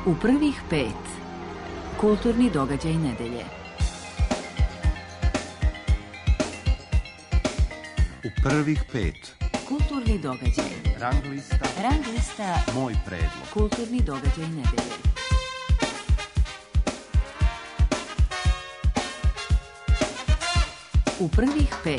U prvih 5. Kulturni događaj nedelje. U prvih 5. Kulturni događaj. Rang lista. Moj predlog. Kulturni događaj nedelje. U prvih 5.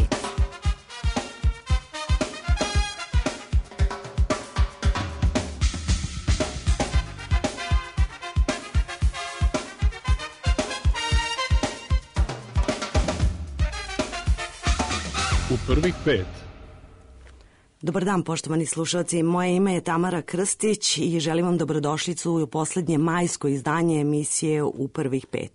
U prvih 5. Dobar dan, poštovani slušalci. Moje ime je Tamara Krstić i želim vam dobrodošlicu u poslednje majsko izdanje emisije U prvih 5.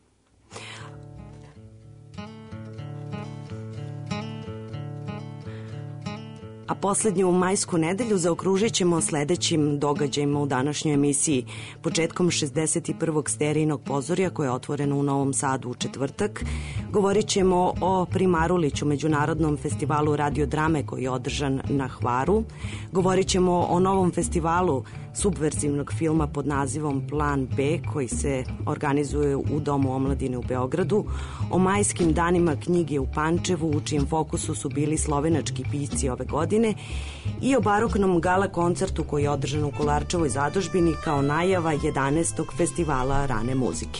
A poslednju majsku nedelju zaokružit ćemo sledećim događajima u današnjoj emisiji. Početkom 61. Sterijinog pozorja koje je otvoreno u Novom Sadu u četvrtak. Govorit ćemo o Primaruliću, međunarodnom festivalu radiodrame koji je održan na Hvaru. Govorit ćemo o novom festivalu subverzivnog filma pod nazivom Plan B koji se organizuje u Domu omladine u Beogradu, o majskim danima knjige u Pančevu u čijem fokusu su bili slovenački pisci ove godine i o baroknom gala koncertu koji je održan u Kolarčevoj zadužbini kao najava 11. festivala rane muzike.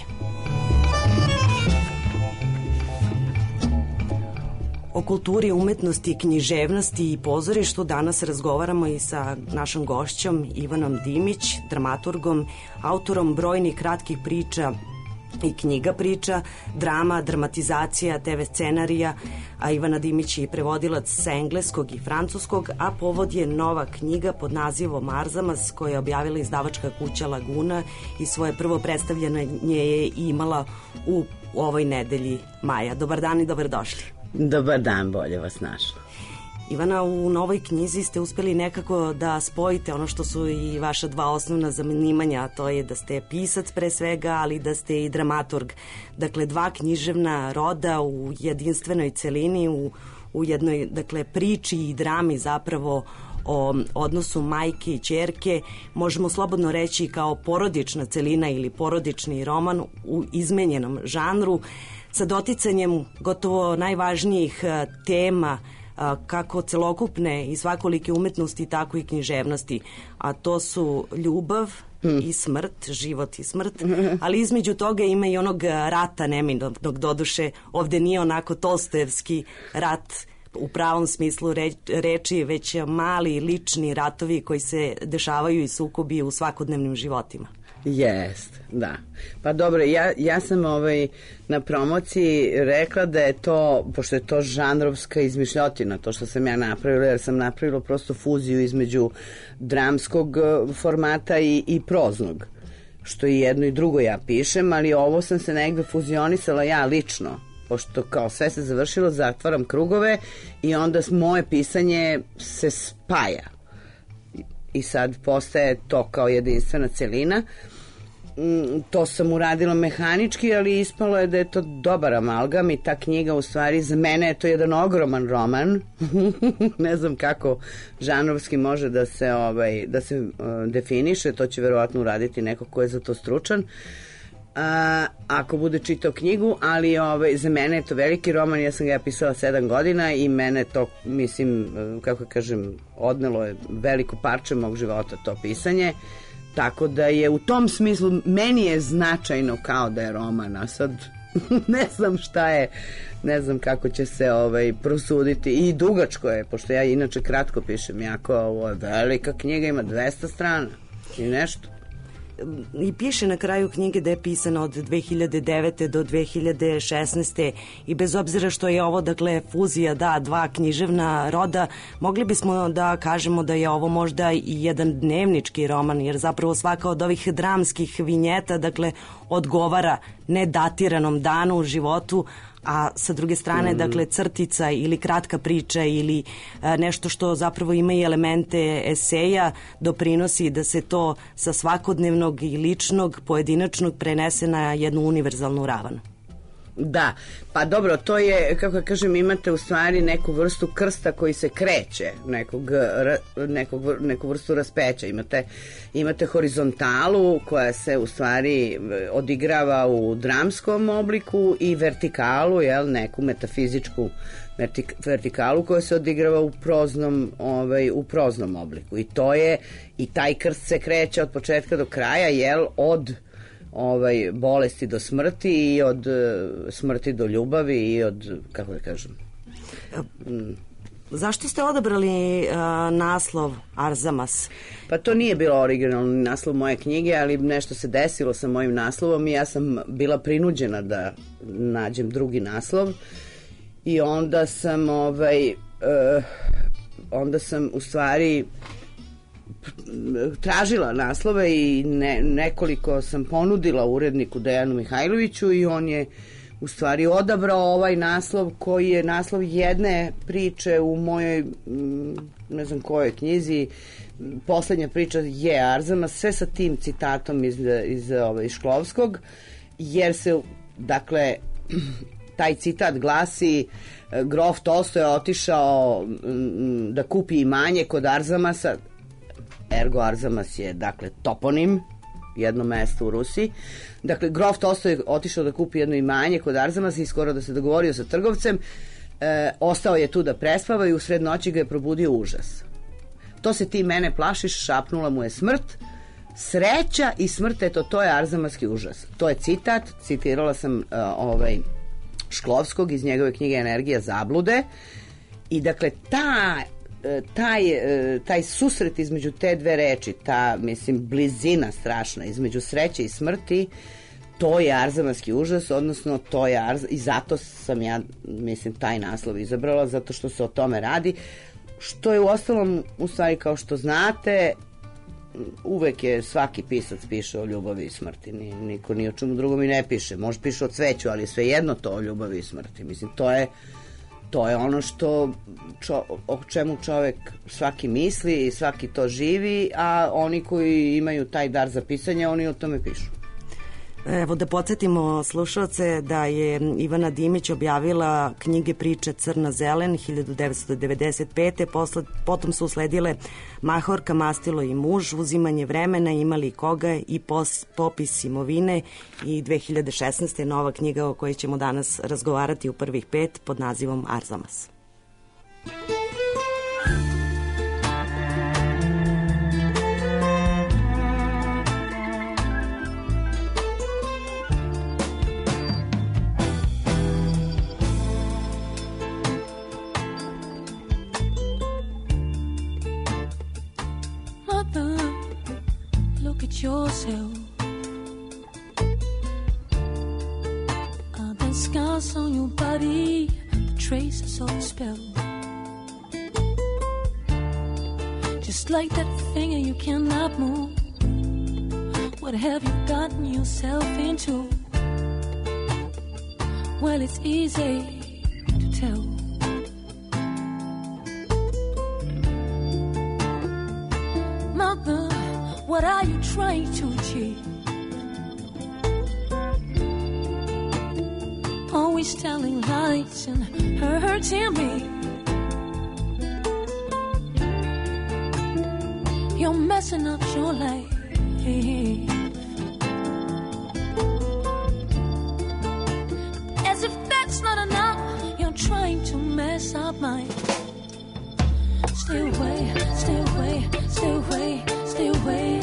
O kulturi, umetnosti, književnosti i pozorištu danas razgovaramo i sa našom gošćom Ivanom Dimić, dramaturgom, autorom brojnih kratkih priča i knjiga priča, drama, dramatizacija, TV scenarija, a Ivana Dimić je prevodilac sa engleskog i francuskog, a povod je nova knjiga pod nazivom Arzamas koja je objavila izdavačka kuća Laguna i svoje prvo predstavljanje je imala u ovoj nedelji maja. Dobar dan i dobrodošli. Dobar dan, bolje vas našla. Ivana, u novoj knjizi ste uspeli nekako da spojite ono što su i vaša dva osnovna zanimanja, a to je da ste pisac pre svega, ali da ste i dramaturg. Dakle, dva književna roda u jedinstvenoj celini, u jednoj priči i drami zapravo o odnosu majke i ćerke, možemo slobodno reći kao porodična celina ili porodični roman u izmenjenom žanru, sa doticanjem gotovo najvažnijih tema kako celokupne i svakolike umetnosti, tako i književnosti, a to su ljubav i smrt, život i smrt, ali između toga ima i onog rata neminovnog, doduše ovde nije onako tolstojevski rat u pravom smislu reči, već mali lični ratovi koji se dešavaju i sukobi u svakodnevnim životima. Jest, da. Pa dobro, ja sam na promociji rekla da je to, pošto je to žanrovska izmišljotina, to što sam ja napravila, jer sam napravila prosto fuziju između dramskog formata i proznog, što i jedno i drugo ja pišem, ali ovo sam se negde fuzionisala ja lično, pošto kao sve se završilo, zatvaram krugove i onda moje pisanje se spaja i sad postaje to kao jedinstvena celina. To sam uradila mehanički, ali ispalo je da je to dobar amalgam i ta knjiga u stvari za mene je to jedan ogroman roman. Ne znam kako žanrovski može da se definiše, to će verovatno uraditi neko ko je za to stručan. Ako bude čitao knjigu, ali za mene je to veliki roman, ja sam ga pisala 7 godina i mene to, mislim, kako kažem, odnelo je veliko parče mog života to pisanje, tako da je u tom smislu meni je značajno kao da je roman, a sad ne znam šta je, ne znam kako će se prosuditi i dugačko je, pošto ja inače kratko pišem, jako ovo je velika knjiga, ima 200 strana i nešto. I piše na kraju knjige da je pisana od 2009. do 2016. i bez obzira što je ovo fuzija dva književna roda, mogli bismo da kažemo da je ovo možda i jedan dnevnički roman, jer zapravo svaka od ovih dramskih vinjeta odgovara nedatiranom danu u životu, a sa druge strane, crtica ili kratka priča ili nešto što zapravo ima i elemente eseja doprinosi da se to sa svakodnevnog i ličnog, pojedinačnog prenese na jednu univerzalnu ravan. Da, pa dobro, to je, kako kažem, imate u stvari neku vrstu krsta koji se kreće, neku vrstu raspeća. Imate horizontalu koja se u stvari odigrava u dramskom obliku i vertikalu, neku metafizičku vertikalu koja se odigrava u proznom obliku. I taj krst se kreće od početka do kraja, od bolesti do smrti i od smrti do ljubavi i od, kako da kažem. Zašto ste odabrali naslov Arzamas? Pa to nije bilo originalni naslov moje knjige, ali nešto se desilo sa mojim naslovom i ja sam bila prinuđena da nađem drugi naslov i onda sam u stvari tražila naslove i nekoliko sam ponudila uredniku Dejanu Mihajloviću i on je u stvari odabrao ovaj naslov koji je naslov jedne priče u mojoj ne znam kojoj knjizi. Poslednja priča je Arzamas, sve sa tim citatom iz Šklovskog, jer se, dakle, taj citat glasi: grof Tolstoj je otišao da kupi imanje kod Arzamasa, ergo Arzamas je, dakle, toponim, jedno mesto u Rusiji. Dakle, grof Tolstoj je otišao da kupi jedno imanje kod Arzamasa i skoro da se dogovorio sa trgovcem, ostao je tu da prespava i u sred noći ga je probudio užas. To se ti mene plašiš, šapnula mu je smrt. Sreća i smrt, to je arzamaski užas. To je citat, citirala sam Šklovskog iz njegove knjige Energija zablude i dakle taj susret između te dve reči, ta, mislim, blizina strašna između sreće i smrti, to je arzamaski užas, odnosno to je i zato sam ja, mislim, taj naslov izabrala, zato što se o tome radi, što je uostalom, u stvari, kao što znate, uvek je svaki pisac piše o ljubavi i smrti, niko ni o čemu drugom i ne piše, može piše o cveću, ali svejedno to o ljubavi i smrti, mislim, to je ono o čemu čovek svaki misli i svaki to živi, a oni koji imaju taj dar za pisanje, oni o tome pišu. Evo da podsjetimo slušalce da je Ivana Dimić objavila knjige priče Crna-zelen 1995. Potom su usledile Mahorka, Mastilo i muž, Uzimanje vremena, Imali koga i Popis imovine i 2016. nova knjiga o kojoj ćemo danas razgovarati u prvih 5 pod nazivom Arzamas. Yourself, are there scars on your body, the traces of a spell? Just like that finger you cannot move. What have you gotten yourself into? Well, it's easy to tell. Mother, what are you trying to achieve? Always telling lies and hurting me. You're messing up your life. As if that's not enough, you're trying to mess up mine. Stay away, stay away, stay away. Stay away.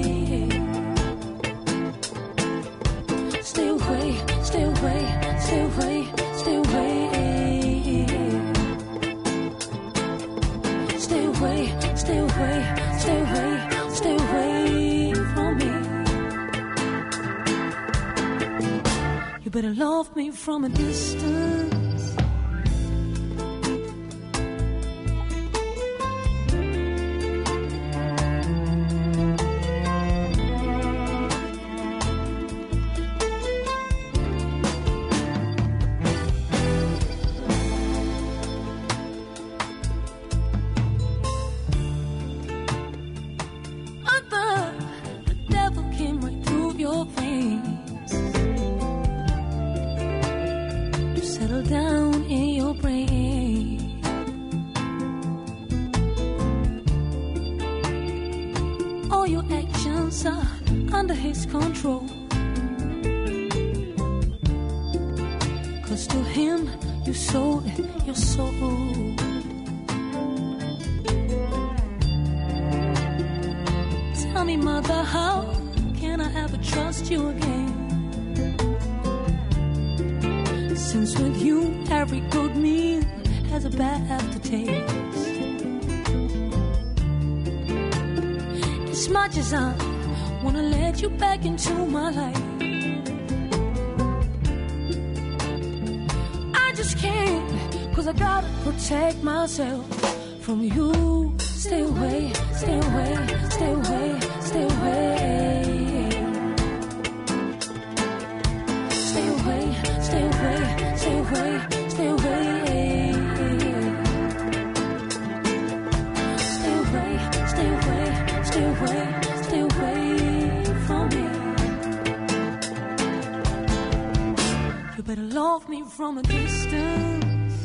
Stay away, stay away, stay away, stay away. Stay away, stay away, stay away, stay away from me. You better love me from a distance. All your actions are under his control. 'Cause to him you sold your soul. Tell me, mother, how can I ever trust you again? Since with you every good meal has a bad aftertaste. As much as I wanna let you back into my life, I just can't, 'cause I gotta protect myself from you. Stay away, stay away, stay away, stay away. Stay away, stay away, stay away, stay away. Stay away, stay away, stay away, stay away from me. You better love me from a distance.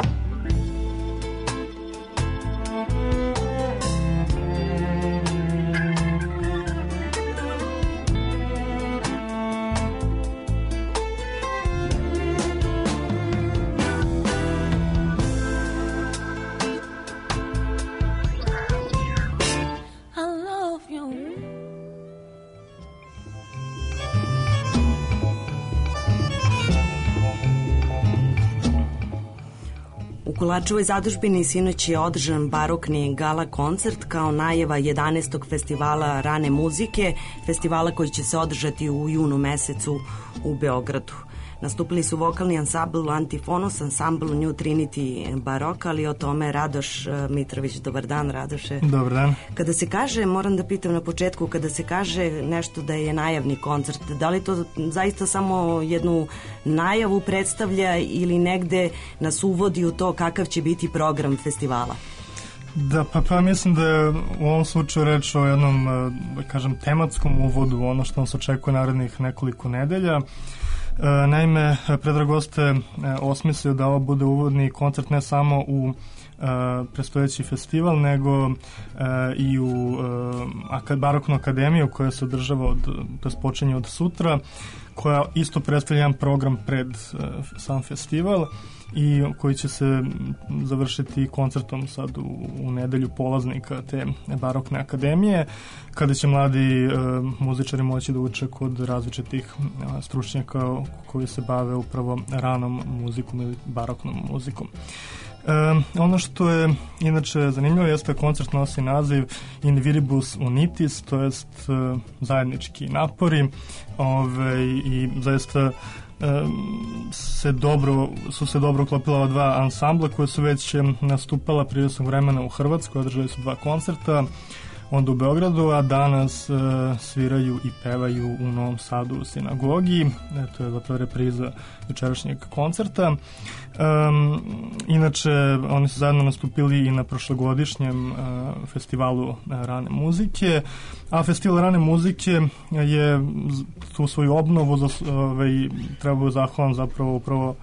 U Kolarčevoj zadužbini sinoć je održan barokni gala koncert kao najava 11. festivala rane muzike, festivala koji će se održati u junu mesecu u Beogradu. Nastupili su vokalni ansambl Antifonos, ansambl New Trinity Barok, ali o tome Radoš Mitrović. Dobar dan, Radoše. Dobar dan. Kada se kaže, moram da pitam na početku, kada se kaže nešto da je najavni koncert, da li to zaista samo jednu najavu predstavlja ili negde nas uvodi u to kakav će biti program festivala? Da, pa mislim da je u ovom slučaju reč o jednom, da kažem, tematskom uvodu, ono što nas očekuje narednih nekoliko nedelja. Naime, Predrag Goste osmislio da ovo bude uvodni koncert ne samo u predstojeći festival, nego i u Baroknu akademiju koja se održava počinje od sutra, koja isto predstavlja jedan program pred sam festival i koji će se završiti koncertom sad u nedelju polaznika te Barokne akademije, kada će mladi muzičari moći da uče kod različitih stručnjaka koji se bave upravo ranom muzikom ili baroknom muzikom. Ono što je inače zanimljivo jeste da koncert nosi naziv In Viribus Unitis, to jest zajednički napori, i zaista su se dobro uklopila ova dva ansambla koja su već nastupala prije vremena u Hrvatskoj, održali su 2 koncerta, onda u Beogradu, a danas sviraju i pevaju u Novom Sadu u sinagogi. To je zapravo repriza jučerašnjeg koncerta. Inače, oni su zajedno nastupili i na prošlogodišnjem festivalu rane muzike, a festival rane muzike je tu svoju obnovu trebao zahvalan zapravo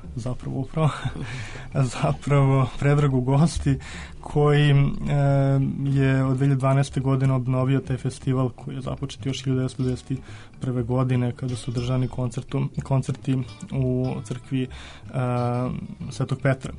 Predragu Gosti, koji je od 2012. godine obnovio taj festival koji je započet još 1991. godine kada su održani koncerti u crkvi Svetog Petra.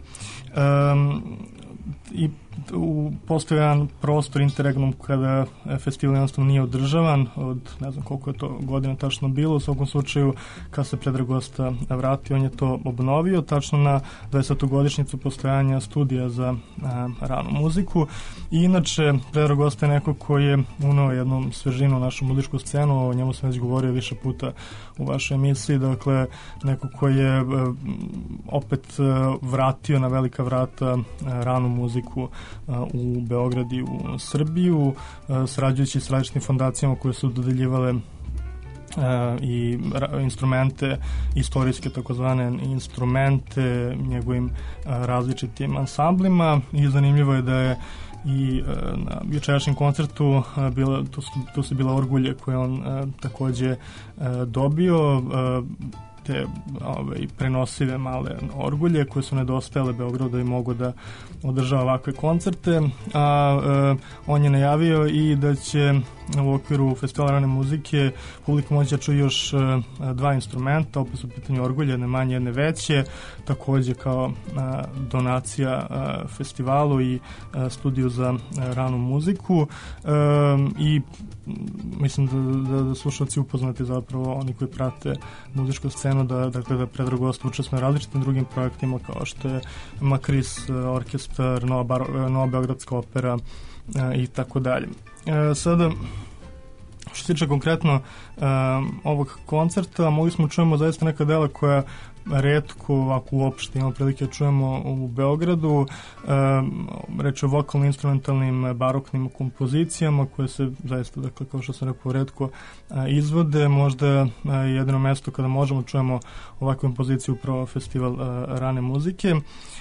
I postoji jedan prostor interregnum kada festival jednostavno nije održavan od ne znam koliko je to godina tačno bilo. U svakom slučaju kada se Predrag Gosta vratio, on je to obnovio tačno na 20. godišnjicu postojanja studija za ranu muziku. I inače Predrag Gosta je neko koji je uneo jednu svežinu u našu muzičku scenu, o njemu sam već govorio više puta u vašoj emisiji, dakle neko koji je opet vratio na velika vrata ranu muziku u Beograd i u Srbiju, sarađujući s različitim fondacijama koje su dodeljivale i instrumente, istorijske takozvane instrumente njegovim različitim ansamblima. I zanimljivo je da je i na jučerašnjem koncertu tu su bila orgulje koje on takođe dobio, te prenosive male orgulje koje su nedostajale Beogradu da bi mogo da održava ovakve koncerte, a on je najavio i da će u okviru festivala rane muzike publika moće čuti još dva instrumenta, opet su u pitanju orgulje, jedne manje, jedne veće, takođe kao donacija festivalu i studiju za ranu muziku i mislim da slušalci upoznati zapravo oni koji prate muzičku scenu da Predrag Gost učestvuje na različitim drugim projektima kao što je Makris orkestar, Nova Beogradska opera i tako dalje. Sada, što se tiče konkretno ovog koncerta, mogli smo čujemo zaista neka dela koja retko, ako uopšte imamo prilike čujemo u Beogradu. Reč je o vokalno-instrumentalnim baroknim kompozicijama koje se zaista, dakle, kao što sam rekao, retko izvode. Možda jedino mesto kada možemo čujemo ovakvu kompoziciju upravo festival rane muzike.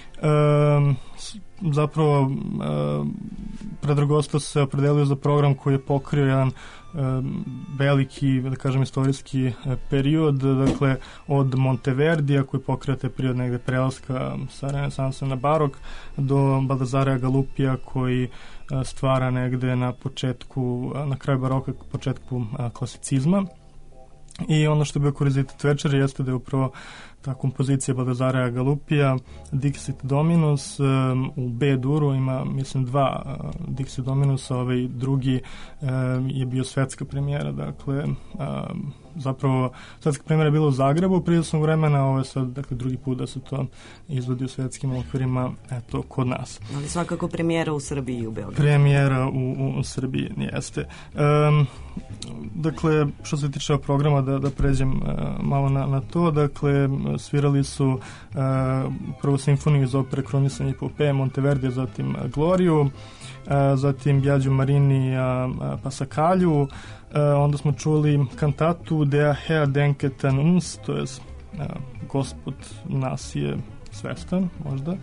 Zapravo Predrag Gosta se opredelio za program koji je pokrio jedan veliki, da kažem, istorijski period, dakle od Monteverdija koji pokrio taj period negde prelaska sa renesansa na barok do Baldasareja Galupija koji stvara negde na kraju baroka, početku klasicizma. I ono što je bio kurizitet večeri jeste da je upravo ta kompozicija Baldasareja Galupija, Dixit Dominus, u B-duru ima, mislim, dva Dixit Dominusa, ovaj drugi je bio svetska premijera, dakle, zapravo svetska premijera je bila u Zagrebu prije svog vremena, ovo je sad, dakle, drugi put da se to izvodi u svetskim okvirima, eto, kod nas. Ali svakako premijera u Srbiji i u Beogradu. Premijera u Srbiji, jeste. Dakle, što se tiče programa, da pređem malo na to, dakle, svirali su prvo simfoniju iz opere Kronisanje epopeje Monteverdija, zatim Gloriju, zatim Biagio Marini Pasakalju, onda smo čuli kantatu Der Herr denket an uns, to je Gospod nas je svestan, možda,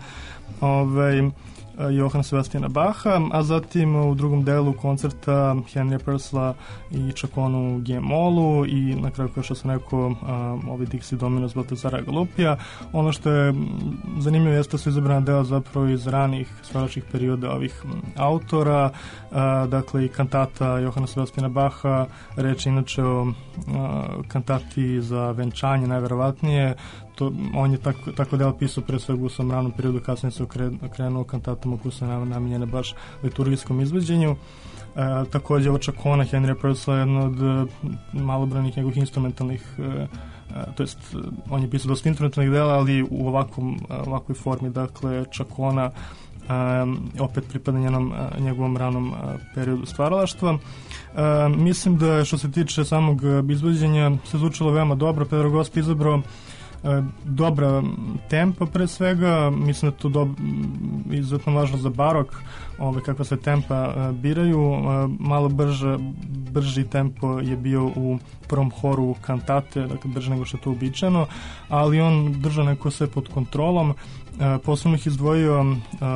Johana Sebastiana Bacha, a zatim u drugom delu koncerta Henrya Purcella i Chaconu u G-molu i na kraju, kao što sam rekao, ovi Dixit Dominus Baldasareja Galupija. Ono što je zanimljivo jeste da su izabrana dela zapravo iz ranih stvaralačkih perioda ovih autora, dakle i kantata Johana Sebastiana Bacha, reč inače o kantati za venčanje, najverovatnije. On je tako delo pisao pre svega u svom ranom periodu, kasnije se okrenuo kantatama koje su namenjene baš liturgijskom izvođenju. Takođe ovo Chacona Henrya Purcella je jedno od malobrojnih njegovih instrumentalnih, to jest on je pisao dosta instrumentalnih dela, ali u ovakvoj formi, dakle Chacona opet pripada njegovom ranom periodu stvaralaštva. Mislim da što se tiče samog izvođenja se zvučalo veoma dobro. Predrag Gost izabrao dobra tempa pre svega, mislim da je to izuzetno važno za barok, kakva se tempa biraju. Malo brži tempo je bio u prvom horu kantate, dakle brže nego što je to uobičajeno, ali on držao neko sve pod kontrolom. Posebno ih izdvojio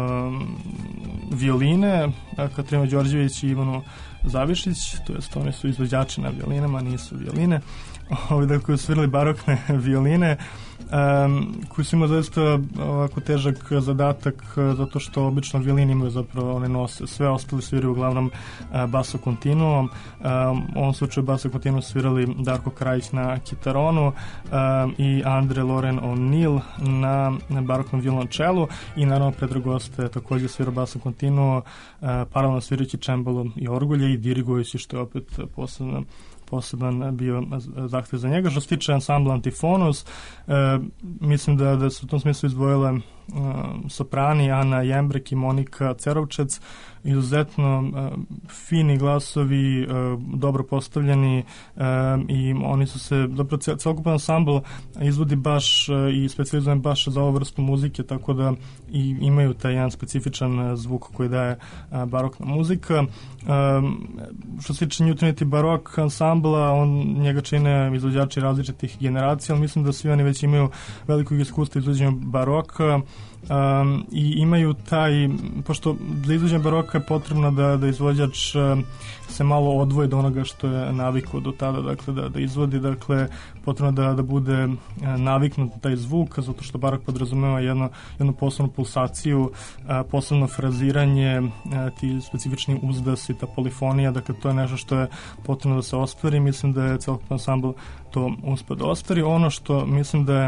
violine, Katarina Đorđević i Ivanu Zavišić, to jest oni su izvođači na violinama, nisu violine, koji su svirali barokne violine, koji su imali zaista ovako težak zadatak, zato što obično violini imaju zapravo one nose, sve ostali sviraju uglavnom basso continuo. U ovom slučaju basso continuo svirali Darko Krajić na kitaronu i Andre Loren O'Neill na baroknom violončelu i naravno Predrag Gost je takođe svirao basso continuo, paralelno svirajući čembalo i orgulje i dirigujući, što je opet poseban bio zahtev za njega. Što se tiče ansambla Antifonus, mislim da su u tom smislu izdvojile soprani Ana Jembrek i Monika Cerovčec, izuzetno fini glasovi, dobro postavljeni i oni su se, zapravo celokupan ansambl izvodi baš i specijalizovan baš za ovu vrstu muzike, tako da i imaju taj jedan specifičan zvuk koji daje barokna muzika. Što se tiče New Trinity barok ansambla, njega čine izvođači različitih generacija, ali mislim da svi oni već imaju velikog iskustva izvođenja baroka i imaju taj, pošto za izvođenje baroka je potrebno da izvođač se malo odvoji do onoga što je navikao do tada, dakle da izvodi, dakle potrebno da bude naviknut taj zvuk, zato što barok podrazumeva jednu posebnu pulsaciju, posebno fraziranje, ti specifični uzdasi, ta polifonija, dakle to je nešto što je potrebno da se ostvari. Mislim da je celokupan ansambl to uspeo da ostvari. Ono što mislim da je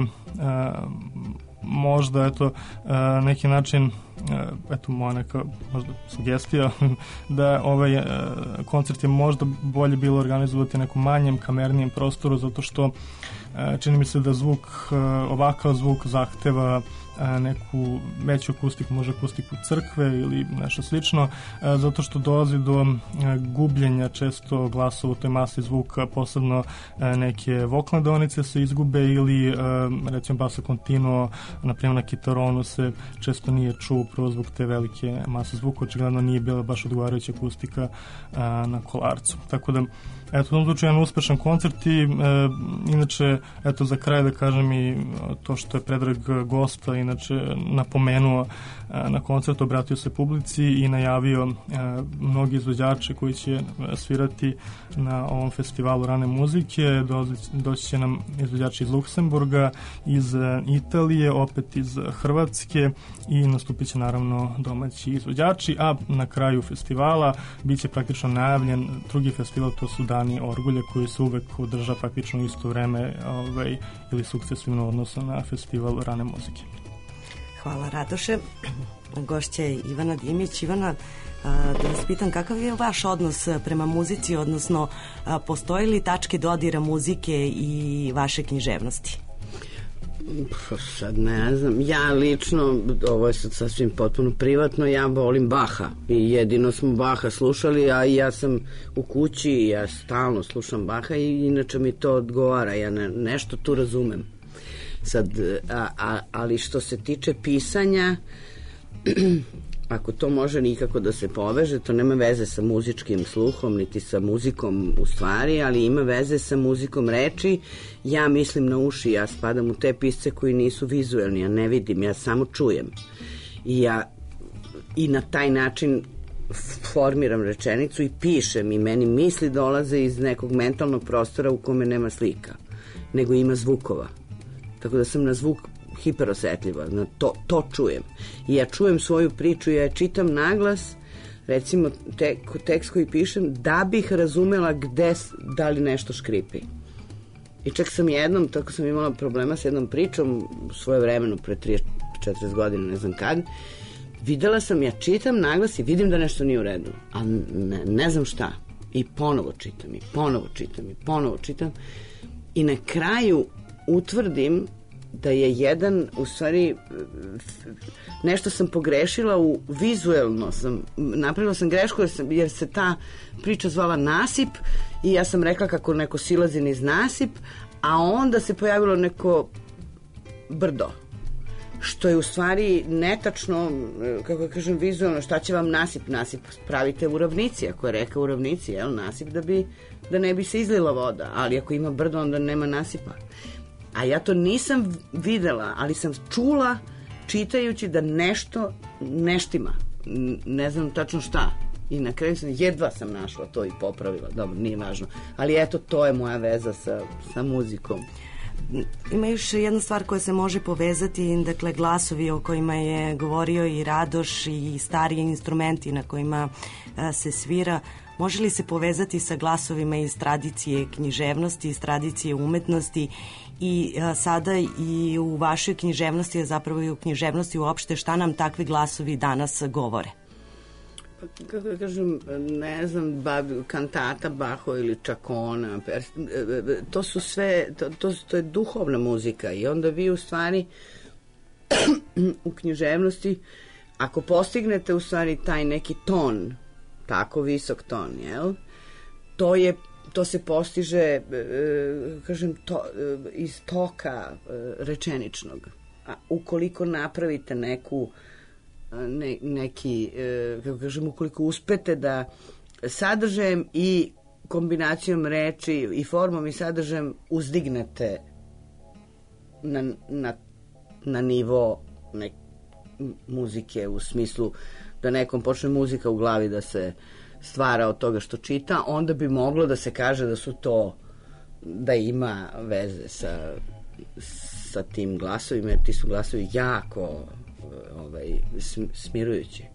možda neki način moja neka možda sugestija da ovaj koncert je možda bolje bilo organizovati na nekom manjem, kamernijem prostoru, zato što čini mi se da ovakav zvuk zahteva neku veću akustiku, možda akustiku crkve ili nešto slično, zato što dolazi do gubljenja često glasova u toj masi zvuka, posebno neke vokalne donice se izgube ili recimo basso continuo, na primjer na kitaronu se često nije čuo upravo zbog te velike mase zvuka, očigledno nije bila baš odgovarajuća akustika na kolarcu. Tako da u tom slučaju jedan uspešan koncert i inače, za kraj da kažem i to što je Predrag gosta inače napomenuo na koncertu, obratio se publici i najavio mnogi izvođače koji će svirati na ovom festivalu rane muzike. Doći će nam izvođači iz Luksemburga, iz Italije, opet iz Hrvatske i nastupit će naravno domaći izvođači, a na kraju festivala bit će praktično najavljen drugi festival, to su Dani Orgulje, koji se uvek održa praktično u isto vreme ili sukcesivno odnosno na festival rane muzike. Hvala Radoše. Gošća je Ivana Dimić. Ivana, da vas pitam, kakav je vaš odnos prema muzici, odnosno postoji li tačke dodira muzike i vaše književnosti? Sad ne znam, ja lično, ovo je sad sasvim potpuno privatno, ja volim Baha i jedino smo Baha slušali, a ja sam u kući, ja stalno slušam Baha i inače mi to odgovara, ja nešto tu razumem. Sad, ali što se tiče pisanja, ako to može nikako da se poveže, to nema veze sa muzičkim sluhom, niti sa muzikom u stvari, ali ima veze sa muzikom reči. Ja mislim na uši, ja spadam u te pisce koji nisu vizuelni, ja ne vidim, ja samo čujem. I na taj način formiram rečenicu i pišem i meni misli dolaze iz nekog mentalnog prostora u kome nema slika, nego ima zvukova. Tako da sam na zvuk hiperosetljiva, na to čujem. I ja čujem svoju priču, ja čitam naglas, recimo tekst koji pišem, da bih razumela da li nešto škripi. I čak sam jednom, tako sam imala problema s jednom pričom, svoje vremenu, pre 30-40 godina, ne znam kad, videla sam, ja čitam naglas i vidim da nešto nije u redu, a ne znam šta. I ponovo čitam, i ponovo čitam, i ponovo čitam. I na kraju utvrdim da je jedan, u stvari, nešto sam pogrešila vizuelno napravila sam grešku jer se ta priča zvala Nasip i ja sam rekla kako neko silazi niz nasip, a onda se pojavilo neko brdo, što je u stvari netačno, kako kažem, vizualno. Šta će vam nasip? Nasip pravite u ravnici, ako je reka u ravnici, nasip da ne bi se izlila voda, ali ako ima brdo onda nema nasipa. A ja to nisam videla, ali sam čula čitajući da nešto neštima. Ne znam tačno šta. I na kraju jedva sam našla to i popravila. Dobro, nije važno. Ali eto, to je moja veza sa muzikom. Ima još jedna stvar koja se može povezati, dakle glasovi o kojima je govorio i Radoš i stariji instrumenti na kojima se svira. Može li se povezati sa glasovima iz tradicije književnosti, iz tradicije umetnosti i sada i u vašoj književnosti, a zapravo i u književnosti uopšte, šta nam takvi glasovi danas govore? Kako da kažem, ne znam, kantata Baho ili Čakona, to su sve, to je duhovna muzika i onda vi u stvari u književnosti, ako postignete u stvari taj neki ton, tako visok ton, jel? To se postiže, kažem, iz toka rečeničnog. A ukoliko napravite neki, kako kažem, ukoliko uspete da sadržajem i kombinacijom reči i formom i sadržajem uzdignete na nivo muzike u smislu da nekom počne muzika u glavi da se stvara od toga što čita, onda bi moglo da se kaže da su to, da ima veze sa tim glasovima, jer ti su glasovi jako smirujući.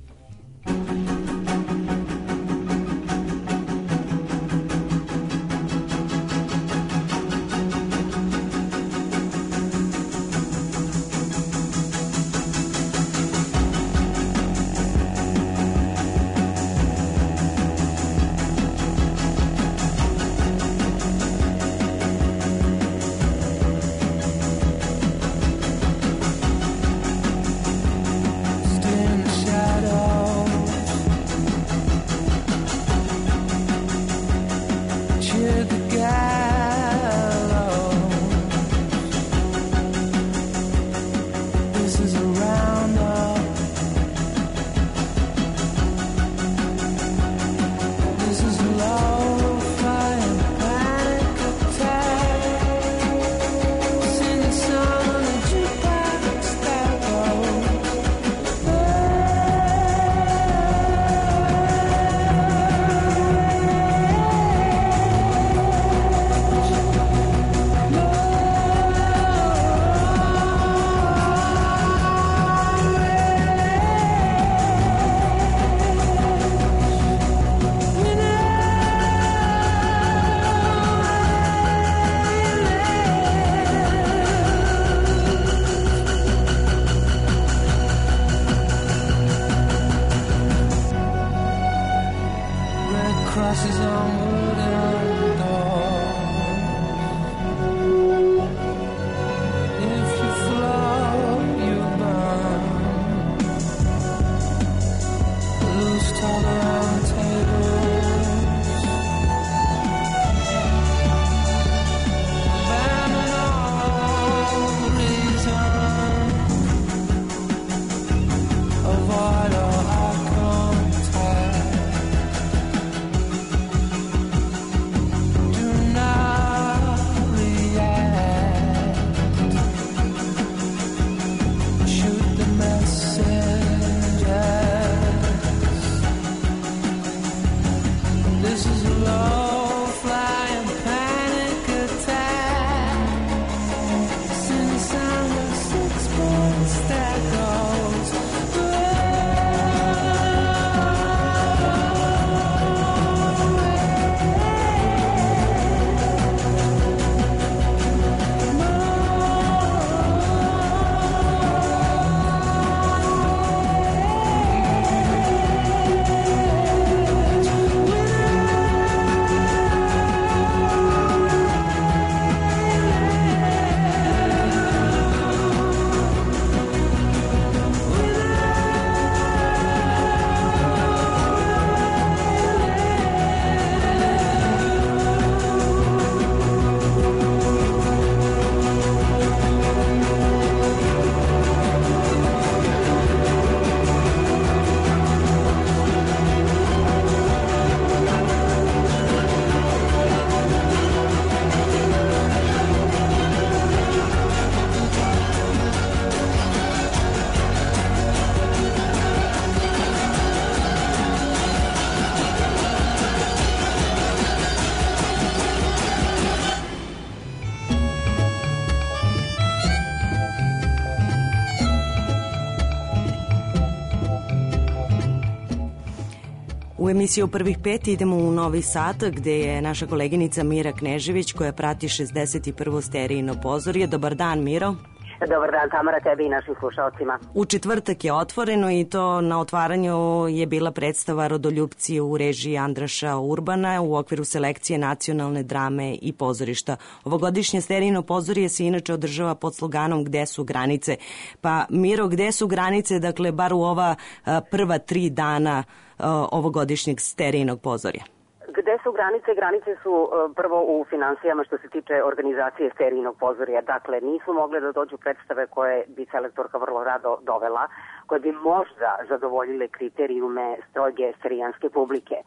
U emisiju Prvih pet idemo u Novi Sad, gde je naša koleginica Mira Knežević koja prati 61. sterijino pozorje. Dobar dan, Miro. Dobar dan, Tamara, tebi i našim slušalcima. U četvrtak je otvoreno i to na otvaranju je bila predstava Rodoljupci u režiji Andraša Urbana u okviru selekcije nacionalne drame i pozorišta. Ovogodišnje sterijino pozorje se inače održava pod sloganom Gde su granice? Pa Miro, gde su granice, dakle, bar u ova prva 3 dana ovogodišnjeg sterijinog pozorja? Gde su granice? Granice su prvo u finansijama što se tiče organizacije sterijinog pozorja. Dakle, nisu mogle da dođu predstave koje bi selektorka vrlo rado dovela, koje bi možda zadovoljile kriterijume stroge serijanske publike.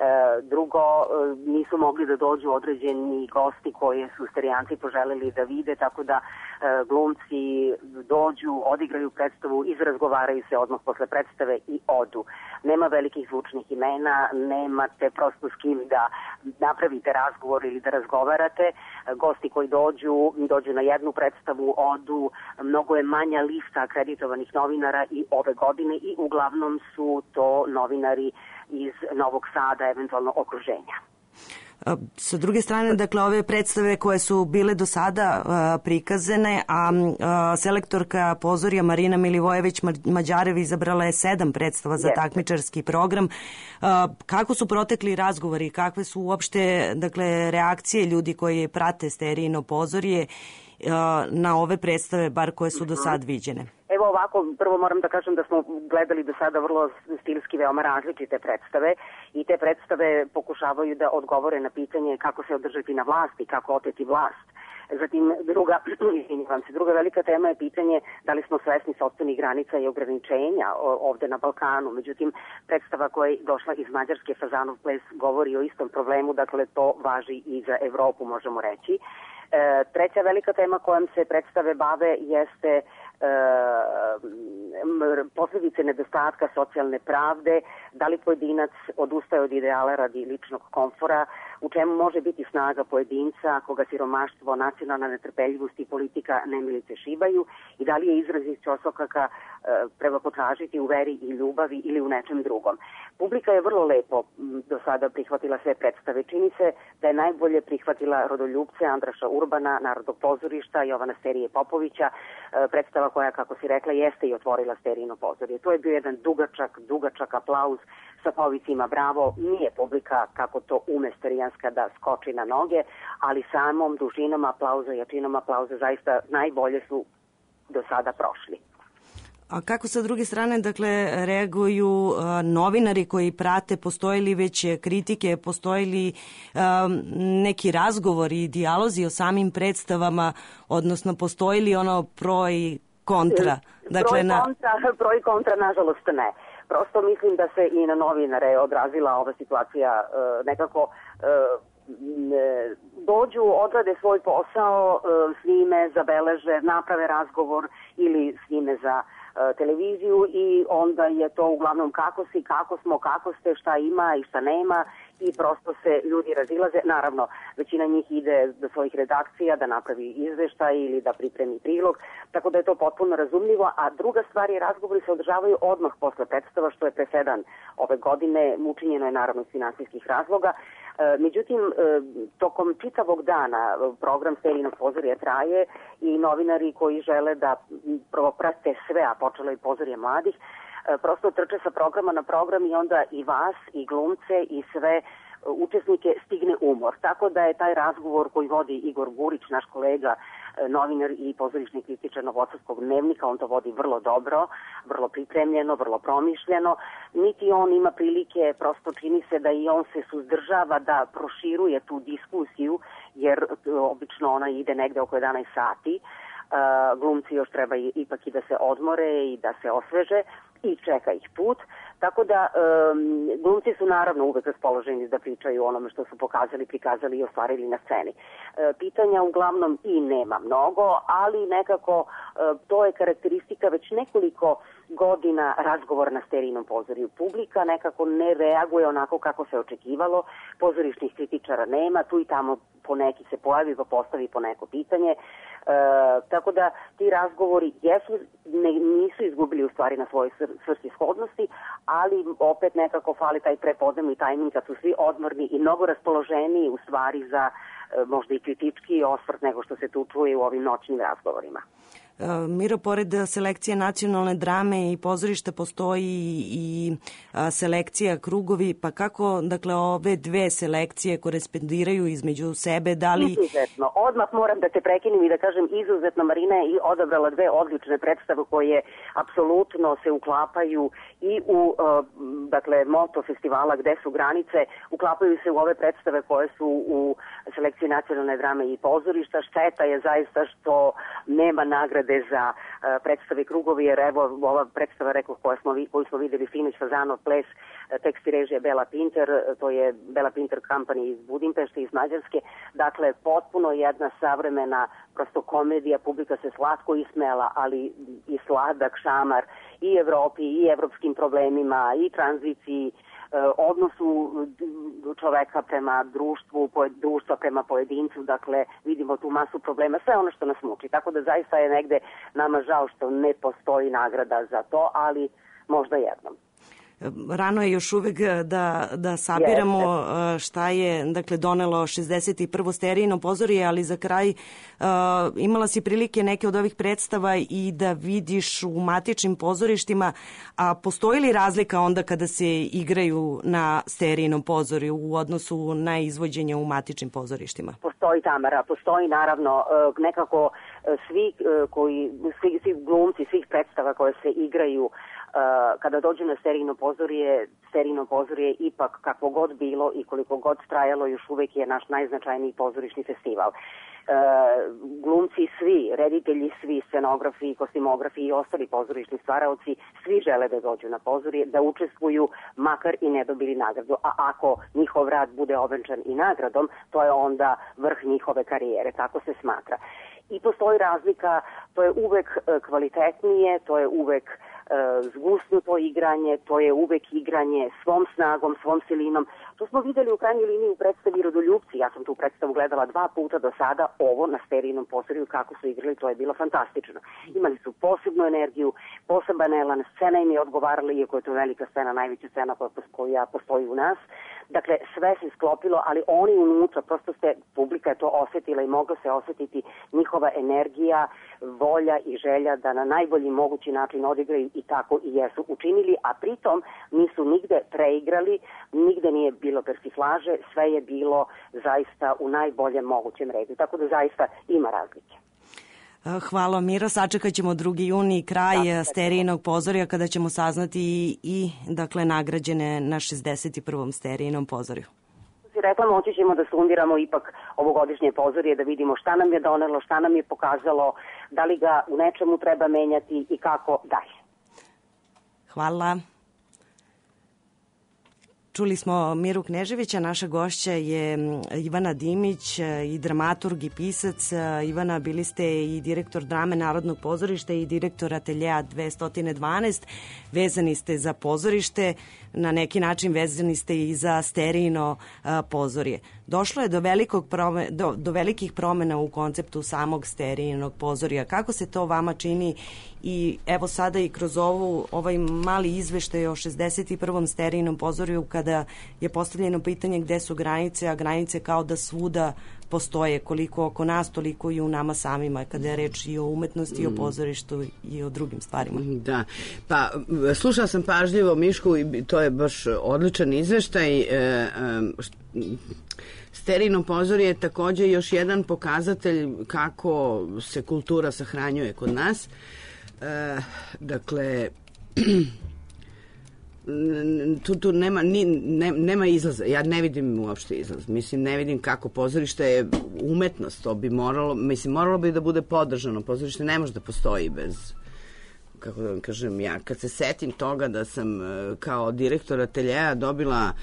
Drugo, nisu mogli da dođu određeni gosti koje su Sterijanci poželeli da vide, tako da glumci dođu, odigraju predstavu, izrazgovaraju se odmah posle predstave i odu. Nema velikih zvučnih imena, nemate prosto s kim da napravite razgovor ili da razgovarate. Gosti koji dođu na jednu predstavu, odu. Mnogo je manja lista akreditovanih novinara i ove godine i uglavnom su to novinari iz Novog Sada, eventualno okruženja. Sa druge strane, dakle, ove predstave koje su bile do sada prikazane, a selektorka pozorja Marina Milivojević-Mađarev izabrala je 7 predstava za takmičarski program. Kako su protekli razgovori, kakve su uopšte, dakle, reakcije ljudi koji prate Sterijino pozorje na ove predstave, bar koje su do sad viđene? Evo ovako, prvo moram da kažem da smo gledali do sada vrlo stilski veoma različite predstave i te predstave pokušavaju da odgovore na pitanje kako se održati na vlasti, kako oteti vlast. Zatim druga velika tema je pitanje da li smo svesni sopstvenih granica i ograničenja ovde na Balkanu. Međutim, predstava koja je došla iz Mađarske, Fazanov ples, govori o istom problemu, dakle to važi i za Evropu, možemo reći. Treća velika tema kojom se predstave bave jeste posljedice nedostatka socijalne pravde, da li pojedinac odustaje od ideala radi ličnog komfora, u čemu može biti snaga pojedinca koga siromaštvo, nacionalna netrpeljivost i politika nemilice šibaju i da li je izraz iz Ćosokaka treba potražiti u veri i ljubavi ili u nečem drugom. Publika je vrlo lepo do sada prihvatila sve predstave. Čini se da je najbolje prihvatila Rodoljubce Andraša Urbana, Narodnog pozorišta, Jovana Sterije Popovića, predstava koja, kako si rekla, jeste i otvorila Sterijino pozorje. To je bio jedan dugačak aplauz sa povicima bravo. Nije publika, kako to ume Sterijanska, da skoči na noge, ali samom dužinom aplauza, jačinom aplauza zaista najbolje su do sada prošli. A kako sa druge strane, dakle, reaguju novinari koji prate, postoji li već kritike, postoji li neki razgovori i dijalozi o samim predstavama, odnosno postoji li ono pro i kontra? Dakle, pro i kontra, nažalost, ne. Prosto mislim da se i na novinare odrazila ova situacija nekako dođu, odrade svoj posao, snime, zabeleže, naprave razgovor ili snime za televiziju i onda je to uglavnom kako si, kako smo, kako ste, šta ima i šta nema i prosto se ljudi razilaze. Naravno, većina njih ide do svojih redakcija da napravi izveštaj ili da pripremi prilog, tako da je to potpuno razumljivo, a druga stvar je razgovori se održavaju odmah posle predstava, što je presedan ove godine, učinjeno je naravno iz finansijskih razloga. Međutim, tokom čitavog dana program Sterijinog pozorja traje i novinari koji žele da prvo prate sve, a počelo je pozorje mladih, prosto trče sa programa na program i onda i vas, i glumce, i sve učesnike stigne umor. Tako da je taj razgovor koji vodi Igor Gurić, naš kolega, novinar i pozorišni kritičar Novosadskog dnevnika, on to vodi vrlo dobro, vrlo pripremljeno, vrlo promišljeno. Niti on ima prilike, prosto čini se da i on se suzdržava da proširuje tu diskusiju, jer obično ona ide negde oko 11 sati. Glumci još treba ipak i da se odmore i da se osveže i čeka ih put. Tako da glumci su naravno uvek raspoloženi da pričaju o onome što su pokazali, prikazali i ostvarili na sceni. Pitanja uglavnom i nema mnogo, ali nekako to je karakteristika već nekoliko godina razgovor na Sterijinom pozorju. Publika nekako ne reaguje onako kako se očekivalo, pozorišnih kritičara nema, tu i tamo poneki se pojavi pa postavi po neko pitanje. Tako da ti razgovori nisu izgubili u stvari na svojoj svrsishodnosti, ali opet nekako fali taj prepodnevni tajming kad su svi odmorni i mnogo raspoloženiji u stvari za možda i kritički osvrt nego što se tu čuje u ovim noćnim razgovorima. Miro, pored selekcije nacionalne drame i pozorišta postoji i selekcija krugovi, pa kako, dakle, ove dve selekcije korespondiraju između sebe, da li... Izuzetno. Odmah moram da te prekinem i da kažem izuzetno, Marina je odabrala dve odlične predstave koje apsolutno se uklapaju i u, dakle, moto festivala Gde su granice, uklapaju se u ove predstave koje su u selekciji nacionalne drame i pozorišta. Šteta je zaista što nema nagrade nagrade za predstave Krugovi, jer evo ova predstava, rekao, koju smo videli sinoć, Fazanov ples, tekst i režija Bela Pinter, to je Bela Pinter Company iz Budimpešte, iz Mađarske. Dakle, potpuno jedna savremena prosto komedija, publika se slatko ismela, ali i sladak šamar i Evropi, i evropskim problemima, i tranziciji, odnosu čoveka prema društvu, društva prema pojedincu, dakle vidimo tu masu problema, sve ono što nas muči. Tako da zaista je negde nama žao što ne postoji nagrada za to, ali možda jednom. Rano je još uvek da sabiramo šta je, dakle, donelo 61. Sterijino pozorje, ali za kraj imala si prilike neke od ovih predstava i da vidiš u matičnim pozorištima, a postoji li razlika onda kada se igraju na Sterijinom pozorju u odnosu na izvođenje u matičnim pozorištima? Postoji, Tamara, postoji naravno nekako svi glumci svih predstava koje se igraju kada dođu na Sterijino pozorje ipak kakvo god bilo i koliko god trajalo još uvek je naš najznačajniji pozorišni festival. Glumci svi, reditelji svi, scenografi, kostimografi i ostali pozorišni stvaraoci, svi žele da dođu na pozorje, da učestvuju, makar i ne dobili nagradu. A ako njihov rad bude ovenčan i nagradom, to je onda vrh njihove karijere, tako se smatra. I postoji razlika, to je uvek kvalitetnije, to je uvek zgusnuto igranje, to je uvek igranje svom snagom, svom silinom. To smo videli u krajnjoj liniji u predstavi Rodoljupci. Ja sam tu predstavu gledala 2 puta do sada, ovo na Sterijinom pozorju, kako su igrali, to je bilo fantastično. Imali su posebnu energiju, poseban elan, scena im je odgovarala, iako je to velika scena, najveća scena koja postoji u nas. Dakle, sve se sklopilo, ali oni unutra, prosto publika je to osetila i mogla se osetiti njihova energija, volja i želja da na najbolji mogući način odigraju i tako i jesu učinili, a pritom nisu nigde preigrali, nigde nije bilo persiflaže, sve je bilo zaista u najboljem mogućem redu. Tako da zaista ima razlike. Hvala, Miro. Sačekat ćemo 2. juni, kraj Sterijinog pozorja, kada ćemo saznati i dakle, nagrađene na 61. Sterijinom pozorju. Rekla, moći ćemo da sundiramo ipak ovogodišnje pozorje, da vidimo šta nam je donelo, šta nam je pokazalo, da li ga u nečemu treba menjati i kako dalje. Hvala. Čuli smo Miru Kneževića, naša gošća je Ivana Dimić, i dramaturg i pisac. Ivana, bili ste i direktor drame Narodnog pozorišta i direktor ateljeja 212. Vezani ste za pozorište, na neki način vezani ste i za Sterijino pozorje. Došlo je do velikih promena u konceptu samog Sterijinog pozorja. Kako se to vama čini? I evo sada i kroz ovaj mali izveštaj o 61. Sterijinom pozorju, kada je postavljeno pitanje gde su granice, a granice kao da svuda postoje, koliko oko nas, toliko i u nama samima, kada je reč i o umetnosti, i o pozorištu i o drugim stvarima. Da, pa slušala sam pažljivo Mišku i to je baš odličan izveštaj. Sterijino pozorje je takođe još jedan pokazatelj kako se kultura sahranjuje kod nas. Dakle, tu nema izlaza. Ja ne vidim uopšte izlaz. Mislim, ne vidim kako pozorište je umetnost. To bi moralo bi da bude podržano. Pozorište ne može da postoji bez, kako da vam kažem, ja kad se setim toga da sam kao direktor ateljeja dobila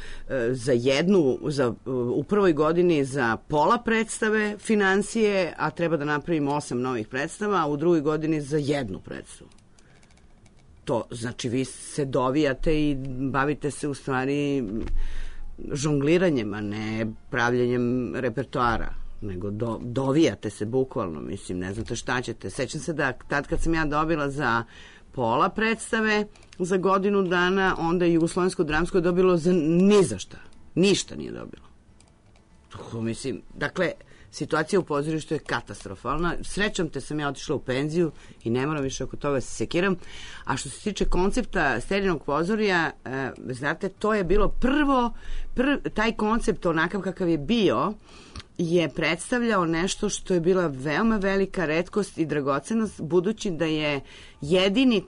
u prvoj godini za pola predstave finansije, a treba da napravim 8 novih predstava, a u drugoj godini za 1 predstavu. To znači vi se dovijate i bavite se u stvari žongliranjem, a ne pravljenjem repertoara, nego dovijate se bukvalno, mislim, ne znate šta ćete. Sećam se da tad kad sam ja dobila za pola predstave za godinu dana, onda je Jugoslovensko dramsko dobilo za ni za šta. Ništa nije dobilo. Mislim, dakle, situacija u pozorištu je katastrofalna. Srećom te sam ja otišla u penziju i ne moram više oko toga se sekiram. A što se tiče koncepta Sterijinog pozorja, znate, to je bilo taj koncept onakav kakav je bio je predstavljao nešto što je bila veoma velika retkost i dragocenost, budući da je jedini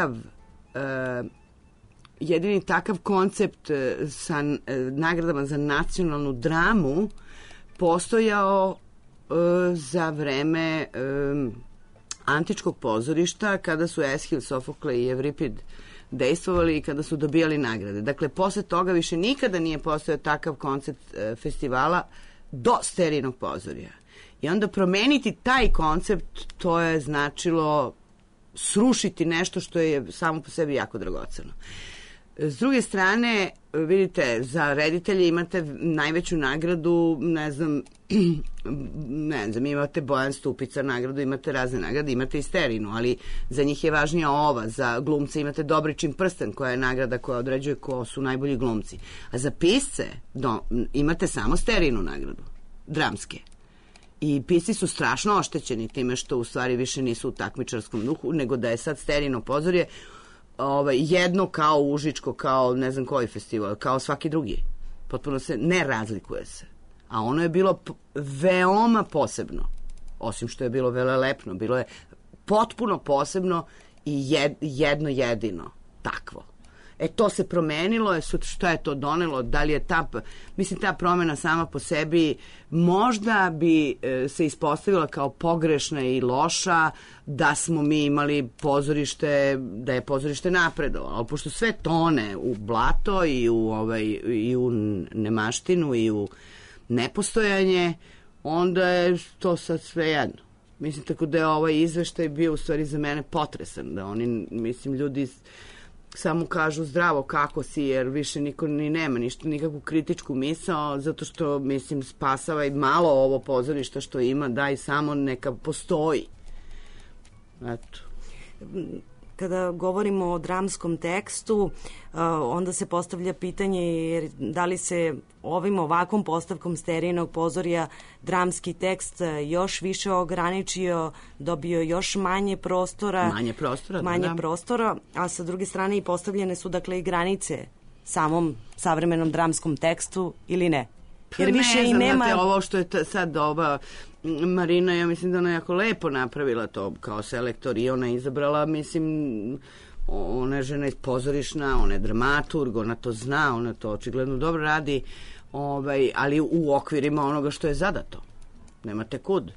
takav koncept sa nagradama za nacionalnu dramu postojao za vreme antičkog pozorišta kada su Eshil, Sofokle i Evripid dejstvovali i kada su dobijali nagrade. Dakle, posle toga više nikada nije postojao takav koncept festivala do Sterijinog pozorja. I onda promeniti taj koncept, to je značilo srušiti nešto što je samo po sebi jako dragoceno. S druge strane, vidite, za reditelje imate najveću nagradu, ne znam, imate Bojan Stupica nagradu, imate razne nagrade, imate i Sterinu, ali za njih je važnija ova. Za glumce imate Dobričin prsten, koja je nagrada koja određuje ko su najbolji glumci. A za pisce imate samo Sterinu nagradu, dramske. I pisci su strašno oštećeni time što u stvari više nisu u takmičarskom duhu, nego da je sad Sterino pozorje jedno kao Užičko, kao ne znam koji festival, kao svaki drugi. Potpuno se ne razlikuje se. A ono je bilo veoma posebno. Osim što je bilo velelepno. Bilo je potpuno posebno i jedno jedino takvo. To se promenilo, šta je to donelo, da li je ta promena sama po sebi možda bi se ispostavila kao pogrešna i loša da smo mi imali pozorište, da je pozorište napredovalo, ali pošto sve tone u blato i u nemaštinu i u nepostojanje, onda je to sad sve jedno. Mislim, tako da je ovaj izveštaj bio u stvari za mene potresan, da oni, mislim, ljudi samo kažu zdravo kako si, jer više niko ni nema nikakvu kritičku misao, zato što, mislim, spasava i malo ovo pozorišta što ima, daj samo neka postoji. Eto. Kada govorimo o dramskom tekstu, onda se postavlja pitanje da li se ovakvom postavkom Sterijinog pozorja dramski tekst još više ograničio, dobio još manje prostora. Manje prostora, a sa druge strane i postavljene su dakle i granice samom savremenom dramskom tekstu ili ne? Jer više i nema... Ovo što je sad ova Marina, ja mislim da ona jako lepo napravila to kao selektor i ona izabrala, mislim, ona je žena pozorišna, ona je dramaturg, ona to zna, ona to očigledno dobro radi, ali u okvirima onoga što je zadato. Nemate kud.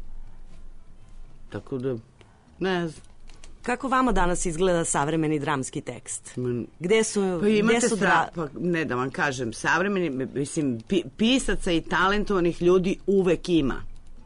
Tako da, ne znam. Kako vama danas izgleda savremeni dramski tekst? Gde su... Ne da vam kažem, savremeni, mislim, pisaca i talentovanih ljudi uvek ima.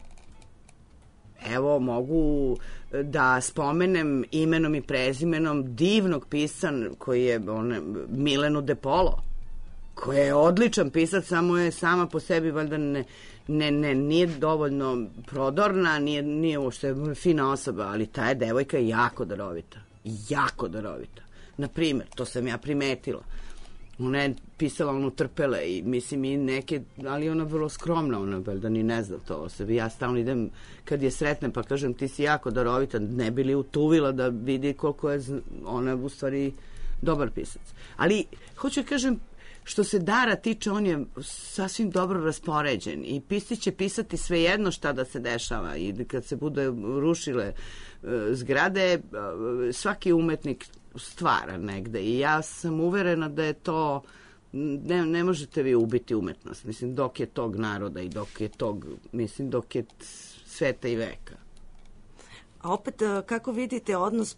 Evo, mogu da spomenem imenom i prezimenom divnog pisca koji je Milenu De Polo, koja je odličan pisac, samo je sama po sebi valjda nije dovoljno prodorna, nije uopšte fina osoba, ali ta je devojka jako darovita. Jako darovita. Naprimer, to sam ja primetila. Ona je pisala ono Trpele i mislim i neke, ali ona vrlo skromna, ona valjda ni ne zna to o sebi. Ja stalno idem kad je sretnem pa kažem ti si jako darovita, ne bi li utuvila da vidi koliko je ona u stvari dobar pisac. Ali hoću da kažem, što se dara tiče, on je sasvim dobro raspoređen i pisci će pisati svejedno šta da se dešava i kad se bude rušile zgrade, svaki umetnik stvara negde i ja sam uverena da je to, ne možete vi ubiti umetnost, mislim, dok je tog naroda i dok je tog, mislim, dok je sveta i veka. A opet, kako vidite odnos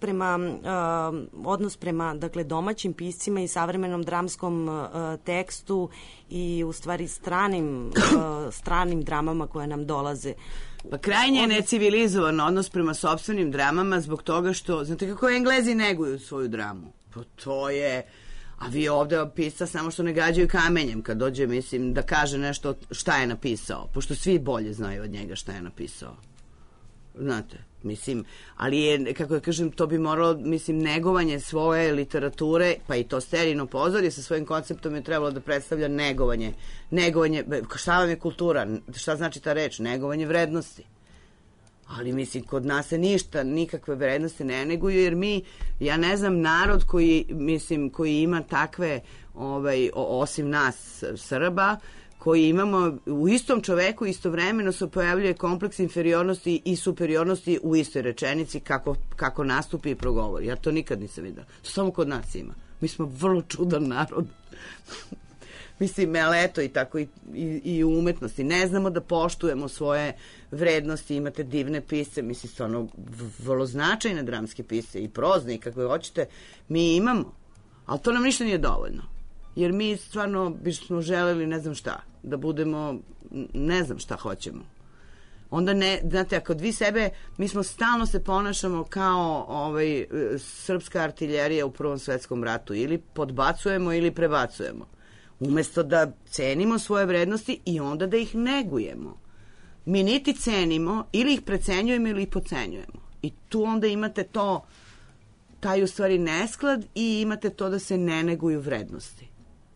prema dakle, domaćim piscima i savremenom dramskom tekstu i u stvari stranim dramama koje nam dolaze? Pa krajnje je necivilizovan odnos prema sopstvenim dramama zbog toga što, znate kako Englezi neguju svoju dramu? Pa to je... A vi ovde pisac samo što ne gađaju kamenjem kad dođe, mislim, da kaže nešto šta je napisao, pošto svi bolje znaju od njega šta je napisao. Znate, mislim, ali je, kako ja kažem, to bi moralo, mislim, negovanje svoje literature, pa i to Sterijino pozorje sa svojim konceptom je trebalo da predstavlja negovanje, šta vam je kultura, šta znači ta reč, negovanje vrednosti. Ali, mislim, kod nas se nikakve vrednosti ne neguju, jer ja ne znam, narod koji ima takve, osim nas Srba, koji imamo u istom čoveku istovremeno se pojavljuje kompleks inferiornosti i superiornosti u istoj rečenici kako nastupi i progovori. Ja to nikad nisam videla. To samo kod nas ima. Mi smo vrlo čudan narod. Mislim, ali eto i tako i u umetnosti. Ne znamo da poštujemo svoje vrednosti, imate divne pisce, mislim, stvarno vrlo značajne dramske pisce i prozne i kakve hoćete, mi imamo, ali to nam ništa nije dovoljno. Jer mi stvarno bismo želeli ne znam šta, da budemo, ne znam šta hoćemo. Onda ne, znate, ako vi sebe, mi smo stalno se ponašamo kao srpska artiljerija u Prvom svetskom ratu, ili podbacujemo ili prebacujemo. Umesto da cenimo svoje vrednosti i onda da ih negujemo. Mi niti cenimo, ili ih precenjujemo ili ih pocenjujemo. I tu onda imate taj u stvari nesklad i imate to da se ne neguju vrednosti.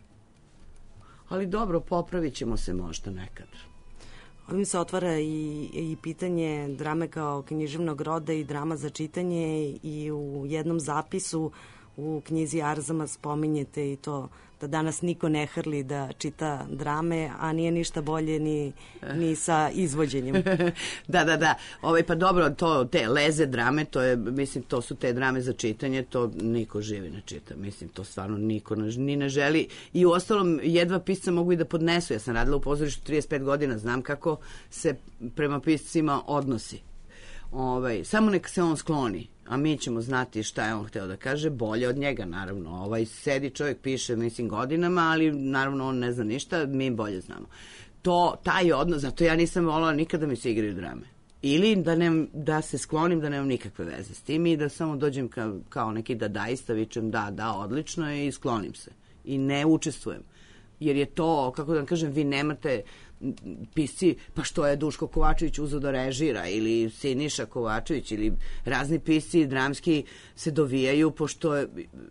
Ali dobro, popravit ćemo se možda nekad. Ovim se otvara i pitanje drame kao književnog roda i drama za čitanje i u jednom zapisu u knjizi Arzama spominjete i to da danas niko ne hrli da čita drame, a nije ništa bolje ni sa izvođenjem. Da. Pa dobro, te leze drame, to je, mislim, to su te drame za čitanje, to niko živi ne čita. Mislim, to stvarno niko ni ne želi. I u ostalom, jedva pisca mogu i da podnesu. Ja sam radila u pozorištu 35 godina, znam kako se prema piscima odnosi. Samo neka se on skloni, a mi ćemo znati šta je on hteo da kaže, bolje od njega, naravno. Sedi čovjek, piše, mislim, godinama, ali naravno on ne zna ništa, mi bolje znamo. Taj odnos, zato ja nisam volala nikada mi se igraju drame. Ili da se sklonim, da nemam nikakve veze s tim i da samo dođem kao neki dadaista, vičem da, odlično i sklonim se. I ne učestvujem. Jer je to, kako da vam kažem, vi nemate pisci, pa što je Duško Kovačević uzeo da režira ili Siniša Kovačević ili razni pisci dramski se dovijaju pošto je,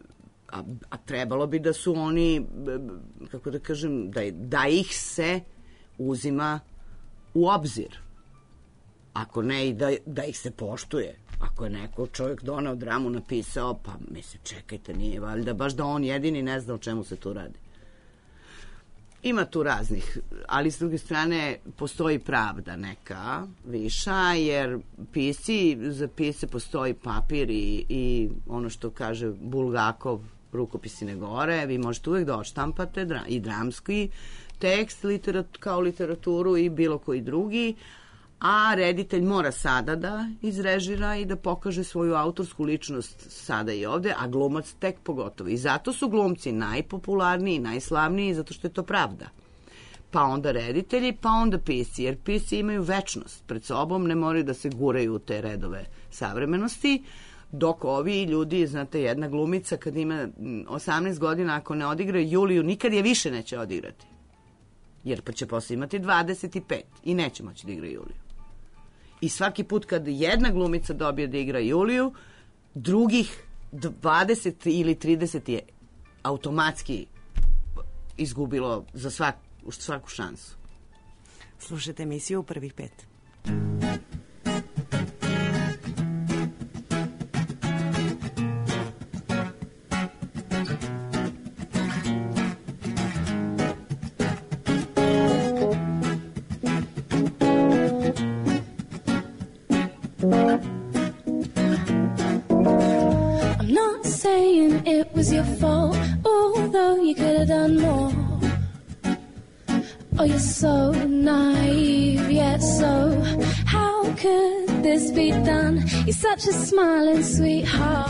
a trebalo bi da su oni, kako da kažem, da ih se uzima u obzir. Ako ne, i da ih se poštuje. Ako je neko čovjek doneo dramu, napisao, pa mislim, čekajte, nije valjda baš da on jedini ne zna o čemu se tu radi. Ima tu raznih, ali s druge strane postoji pravda neka viša, jer za pisce postoji papir i ono što kaže Bulgakov, rukopisine gore, vi možete uvek da odštampate i dramski tekst kao literaturu i bilo koji drugi, a reditelj mora sada da izrežira i da pokaže svoju autorsku ličnost sada i ovde, a glumac tek pogotovo. I zato su glumci najpopularniji, najslavniji, zato što je to pravda. Pa onda reditelji, pa onda pisci, jer pisci imaju večnost pred sobom, ne moraju da se guraju u te redove savremenosti, dok ovi ljudi, znate, jedna glumica kad ima 18 godina, ako ne odigra Juliju, nikad je više neće odigrati. Jer pa će posle imati 25 i neće moći da igra Juliju. I svaki put kad jedna glumica dobije da igra Juliju, drugih 20 ili 30 je automatski izgubilo za svaku šansu. Slušajte emisiju u prvih 5. It was your fault, although you could have done more. Oh, you're so naive, yet so how could this be done? You're such a smiling sweetheart.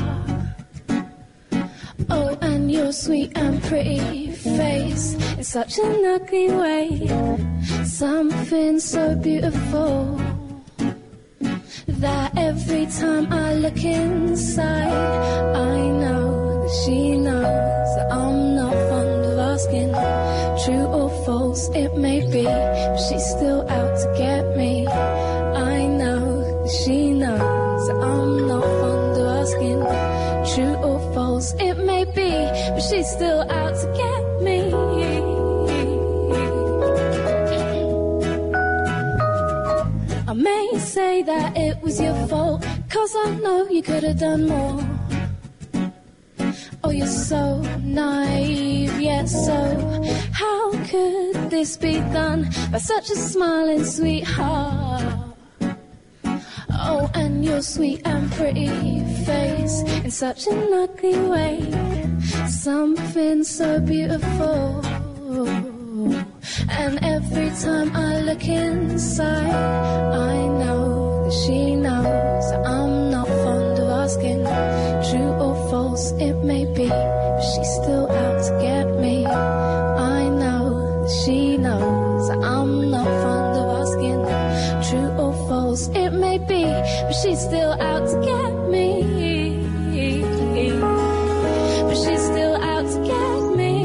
Oh, and your sweet and pretty face in such an ugly way. Something so beautiful that every time I look inside, I know she knows that I'm not fond of asking true or false it may be, but she's still out to get me. I know that she knows that I'm not fond of asking true or false it may be, but she's still out to get me. I may say that it was your fault, 'cause I know you could have done more. Oh, you're so naive, yet so how could this be done by such a smiling sweetheart? Oh, and your sweet and pretty face in such an ugly way. Something so beautiful And every time I look inside, I know that she knows I'm not fond of asking. True or false it may be, but she's still out to get me. I know that she knows I'm not fond of asking. True or false it may be, but she's still out to get me. But she's still out to get me.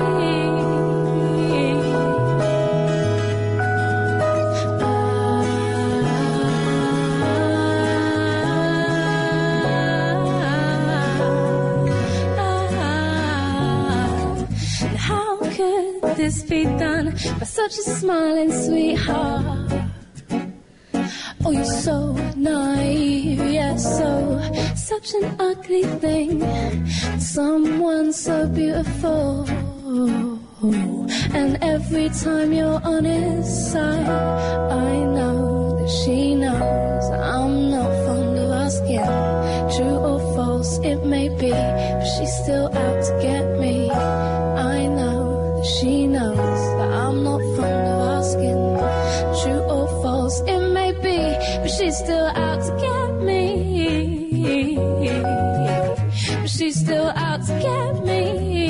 And how could this be done by such a smiling sweetheart? Oh, you're so naive, yes, such an ugly thing. Someone so beautiful. And every time you're on his side, I know that she knows I'm not fond of asking. True or false it may be, but she's still out to get me. I know that she knows that I'm not fond of asking. True or false it may be, but she's still out to get me. But she's still out to get me.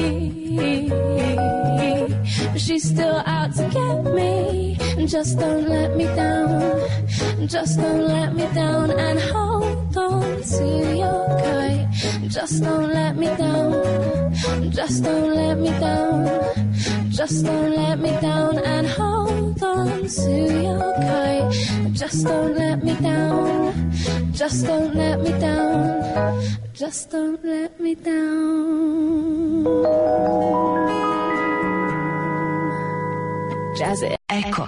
But she's still out to get me. And just don't let me down. Just don't let me down. And hold on to your kite. Just don't let me down. Just don't let me down. Just don't let me down. And hold on to your kite. Just don't let me down. Just don't let me down. Just don't let me down. Jazz it. Eko.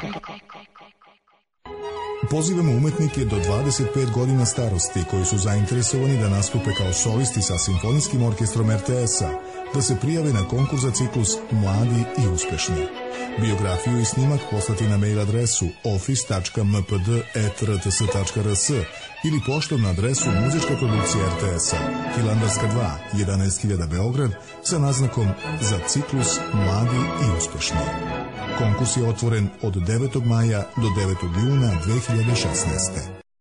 Pozivamo umetnike do 25 godina starosti koji su zainteresovani da nastupe kao solisti sa Simfonijskim orkestrom RTS-a, da se prijave na konkurs za ciklus Mladi i uspešni. Biografiju i snimak poslati na mail adresu office.mpd@rts.rs ili poštom na adresu Muzička produkcija RTS-a, Hilandarska 2, 11.000 Beograd, sa naznakom za ciklus Mladi i uspešni. Konkurs je otvoren od 9. maja do 9. juna 2016.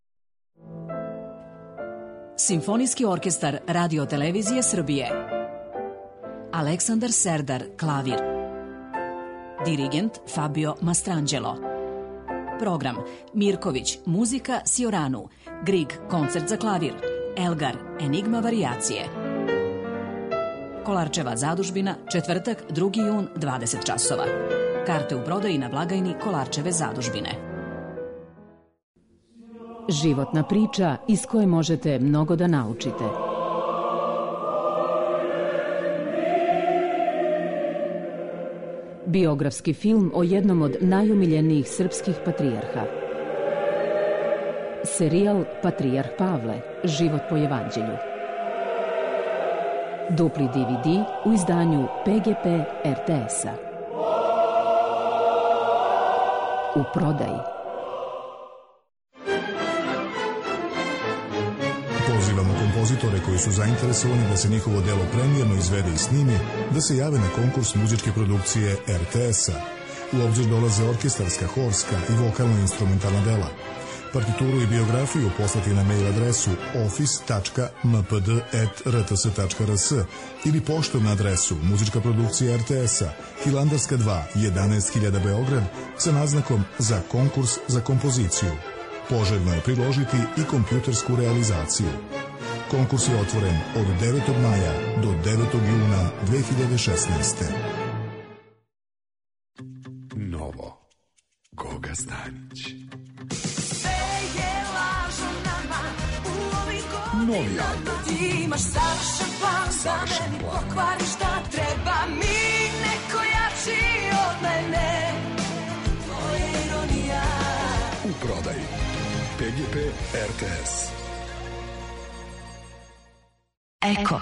Simfonijski orkestar Radio-televizije Srbije. Aleksandar Serdar, klavir. Dirigent Fabio Mastrangelo. Program Mirković, muzika Sioranu. Grieg, koncert za klavir. Elgar, Enigma varijacije. Kolarčeva zadužbina, četvrtak, 2. jun, 20 časova. Karte u prodaji na blagajni Kolarčeve zadužbine. Životna priča iz koje možete mnogo da naučite. Biografski film o jednom od najumiljenijih srpskih patrijarha. Serijal Patrijarh Pavle, život po evanđelju. Dupli DVD u izdanju PGP RTS-a. U prodaji. Pozivamo kompozitore koji su zainteresovani da se njihovo delo premijerno izvede i snimi, da se jave na konkurs muzičke produkcije RTS-a. U obzir dolaze orkestarska, horska i vokalno-instrumentalna dela. Partituru i biografiju poslati na mail adresu office.mpd@rts.rs ili poštom na adresu Muzička produkcija RTS-a, Hilandarska 2, 11.000 Beograd, sa naznakom za konkurs za kompoziciju. Poželjno je priložiti i kompjutersku realizaciju. Konkurs je otvoren od 9. maja do 9. juna 2016. Novo. Goga Stanić. Novi album. Imaš savršen plan da meni pokvari šta treba mi, neko jači od mene. To je ironija. U prodaji PGP RTS. Eko.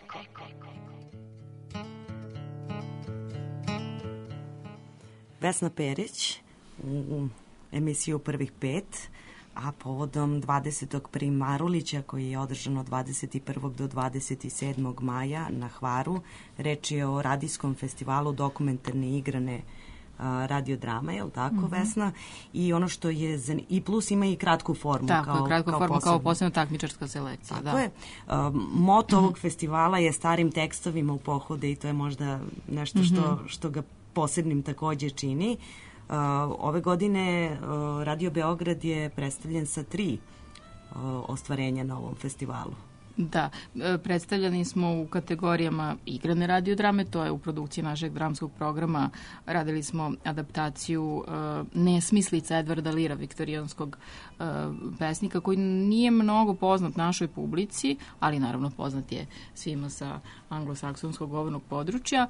Vesna Perić u emisiju Prvih pet, a povodom 20. Primarulića koji je održan od 21. do 27. maja na Hvaru. Reč je o radijskom festivalu dokumentarne igrane radiodrama, je li tako, Vesna? I ono što je i plus ima i kratku formu. Tako, kratku formu kao posebno takmičarska selekcija. Tako je. Moto ovog festivala je starim tekstovima u pohode i to je možda nešto što ga posebnim takođe čini. Ove godine Radio Beograd je predstavljen sa 3 ostvarenja na ovom festivalu. Da, predstavljeni smo u kategorijama igrane radiodrame, to je u produkciji našeg dramskog programa. Radili smo adaptaciju Nesmislica Edvarda Lira, viktorijanskog pesnika, koji nije mnogo poznat našoj publici, ali naravno poznat je svima sa anglosaksonskog govornog područja.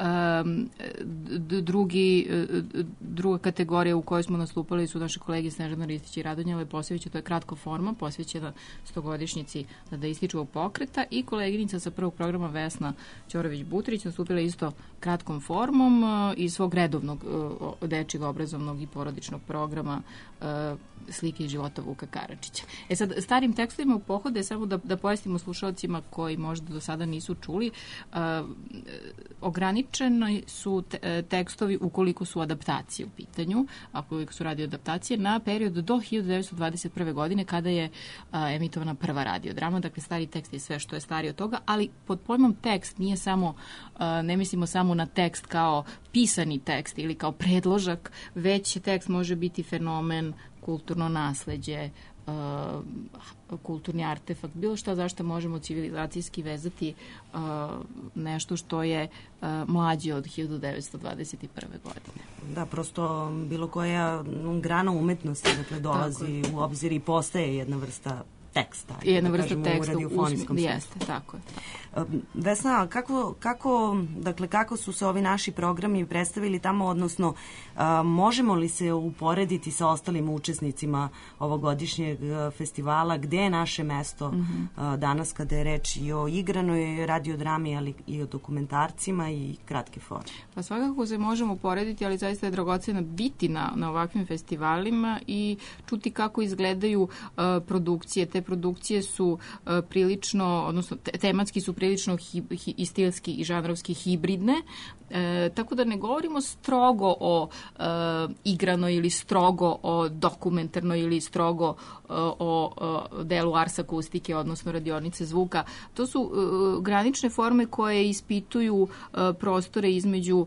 Druga kategorija u kojoj smo nastupali su naše kolege Snežana Ristić i Radonja Leposević, to je kratka forma posvećena 100-godišnjici Dadaističkog pokreta, i koleginica sa prvog programa Vesna Ćorović-Butrić nastupila isto kratkom formom iz svog redovnog dečjeg obrazovnog i porodičnog programa Slike iz života Vuka Karadžića. Sad, starim tekstovima u pohode, samo da pojasnimo slušalcima koji možda do sada nisu čuli, ograničeni su tekstovi ukoliko su adaptacije u pitanju, ukoliko su radio adaptacije, na period do 1921. godine kada je emitovana prva radiodrama. Dakle, stari tekst je sve što je starije od toga, ali pod pojmom tekst nije samo, ne mislimo samo na tekst kao pisani tekst ili kao predložak, već tekst može biti fenomen, kulturno nasleđe, kulturni artefakt, bilo šta zašto možemo civilizacijski vezati nešto što je mlađe od 1921. godine. Da, prosto bilo koja grana umetnosti, dakle, dolazi u obzir i postaje jedna vrsta teksta. Jedna vrsta teksta u radiofonskom smislu. Jeste, tako je. Vesna, kako su se ovi naši programi predstavili tamo, odnosno možemo li se uporediti sa ostalim učesnicima ovogodišnjeg festivala, gde je naše mesto danas kada je reč i o igranoj radiodrami, ali i o dokumentarcima i kratke forme? Pa svakako se možemo uporediti, ali zaista je dragoceno biti na ovakvim festivalima i čuti kako izgledaju produkcije. Te produkcije su prilično, odnosno tematski su prilično i stilski i žanrovski hibridne, tako da ne govorimo strogo o igranoj ili strogo o dokumentarnoj ili strogo o delu ars akustike, odnosno radionice zvuka. To su granične forme koje ispituju prostore između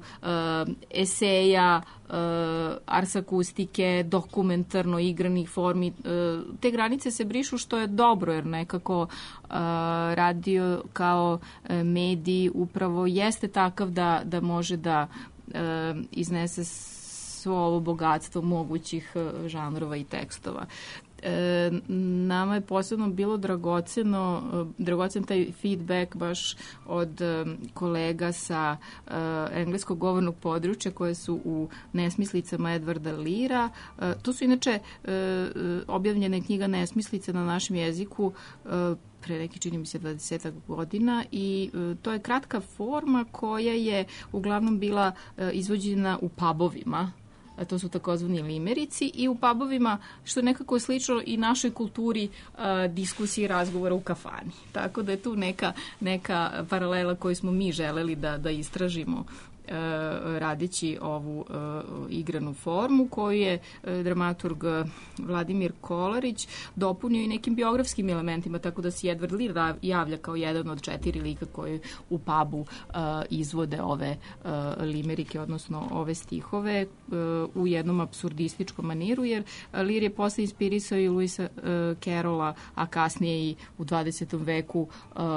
eseja, ars akustike, dokumentarno igranih formi. Te granice se brišu, što je dobro, jer nekako radio kao medij upravo jeste takav da može da iznese svo ovo bogatstvo mogućih žanrova i tekstova. Nama je posebno bilo dragocen taj feedback baš od kolega sa engleskog govornog područja koje su u Nesmislicama Edvarda Lira. To su inače objavljene knjiga Nesmislice na našem jeziku pre neki, čini mi se, 20 godina, i to je kratka forma koja je uglavnom bila izvođena u pubovima. To su takozvani limerici, i u pubovima, što je nekako slično i našoj kulturi diskusije i razgovora u kafani. Tako da je tu neka paralela koju smo mi želeli da istražimo radeći ovu igranu formu, koju je dramaturg Vladimir Kolarić dopunio i nekim biografskim elementima, tako da se Edvard Lir javlja kao jedan od 4 lika koji u pubu izvode ove limerike, odnosno ove stihove u jednom apsurdističkom maniru, jer Lir je posle inspirisao i Luisa Carola, a kasnije i u 20. veku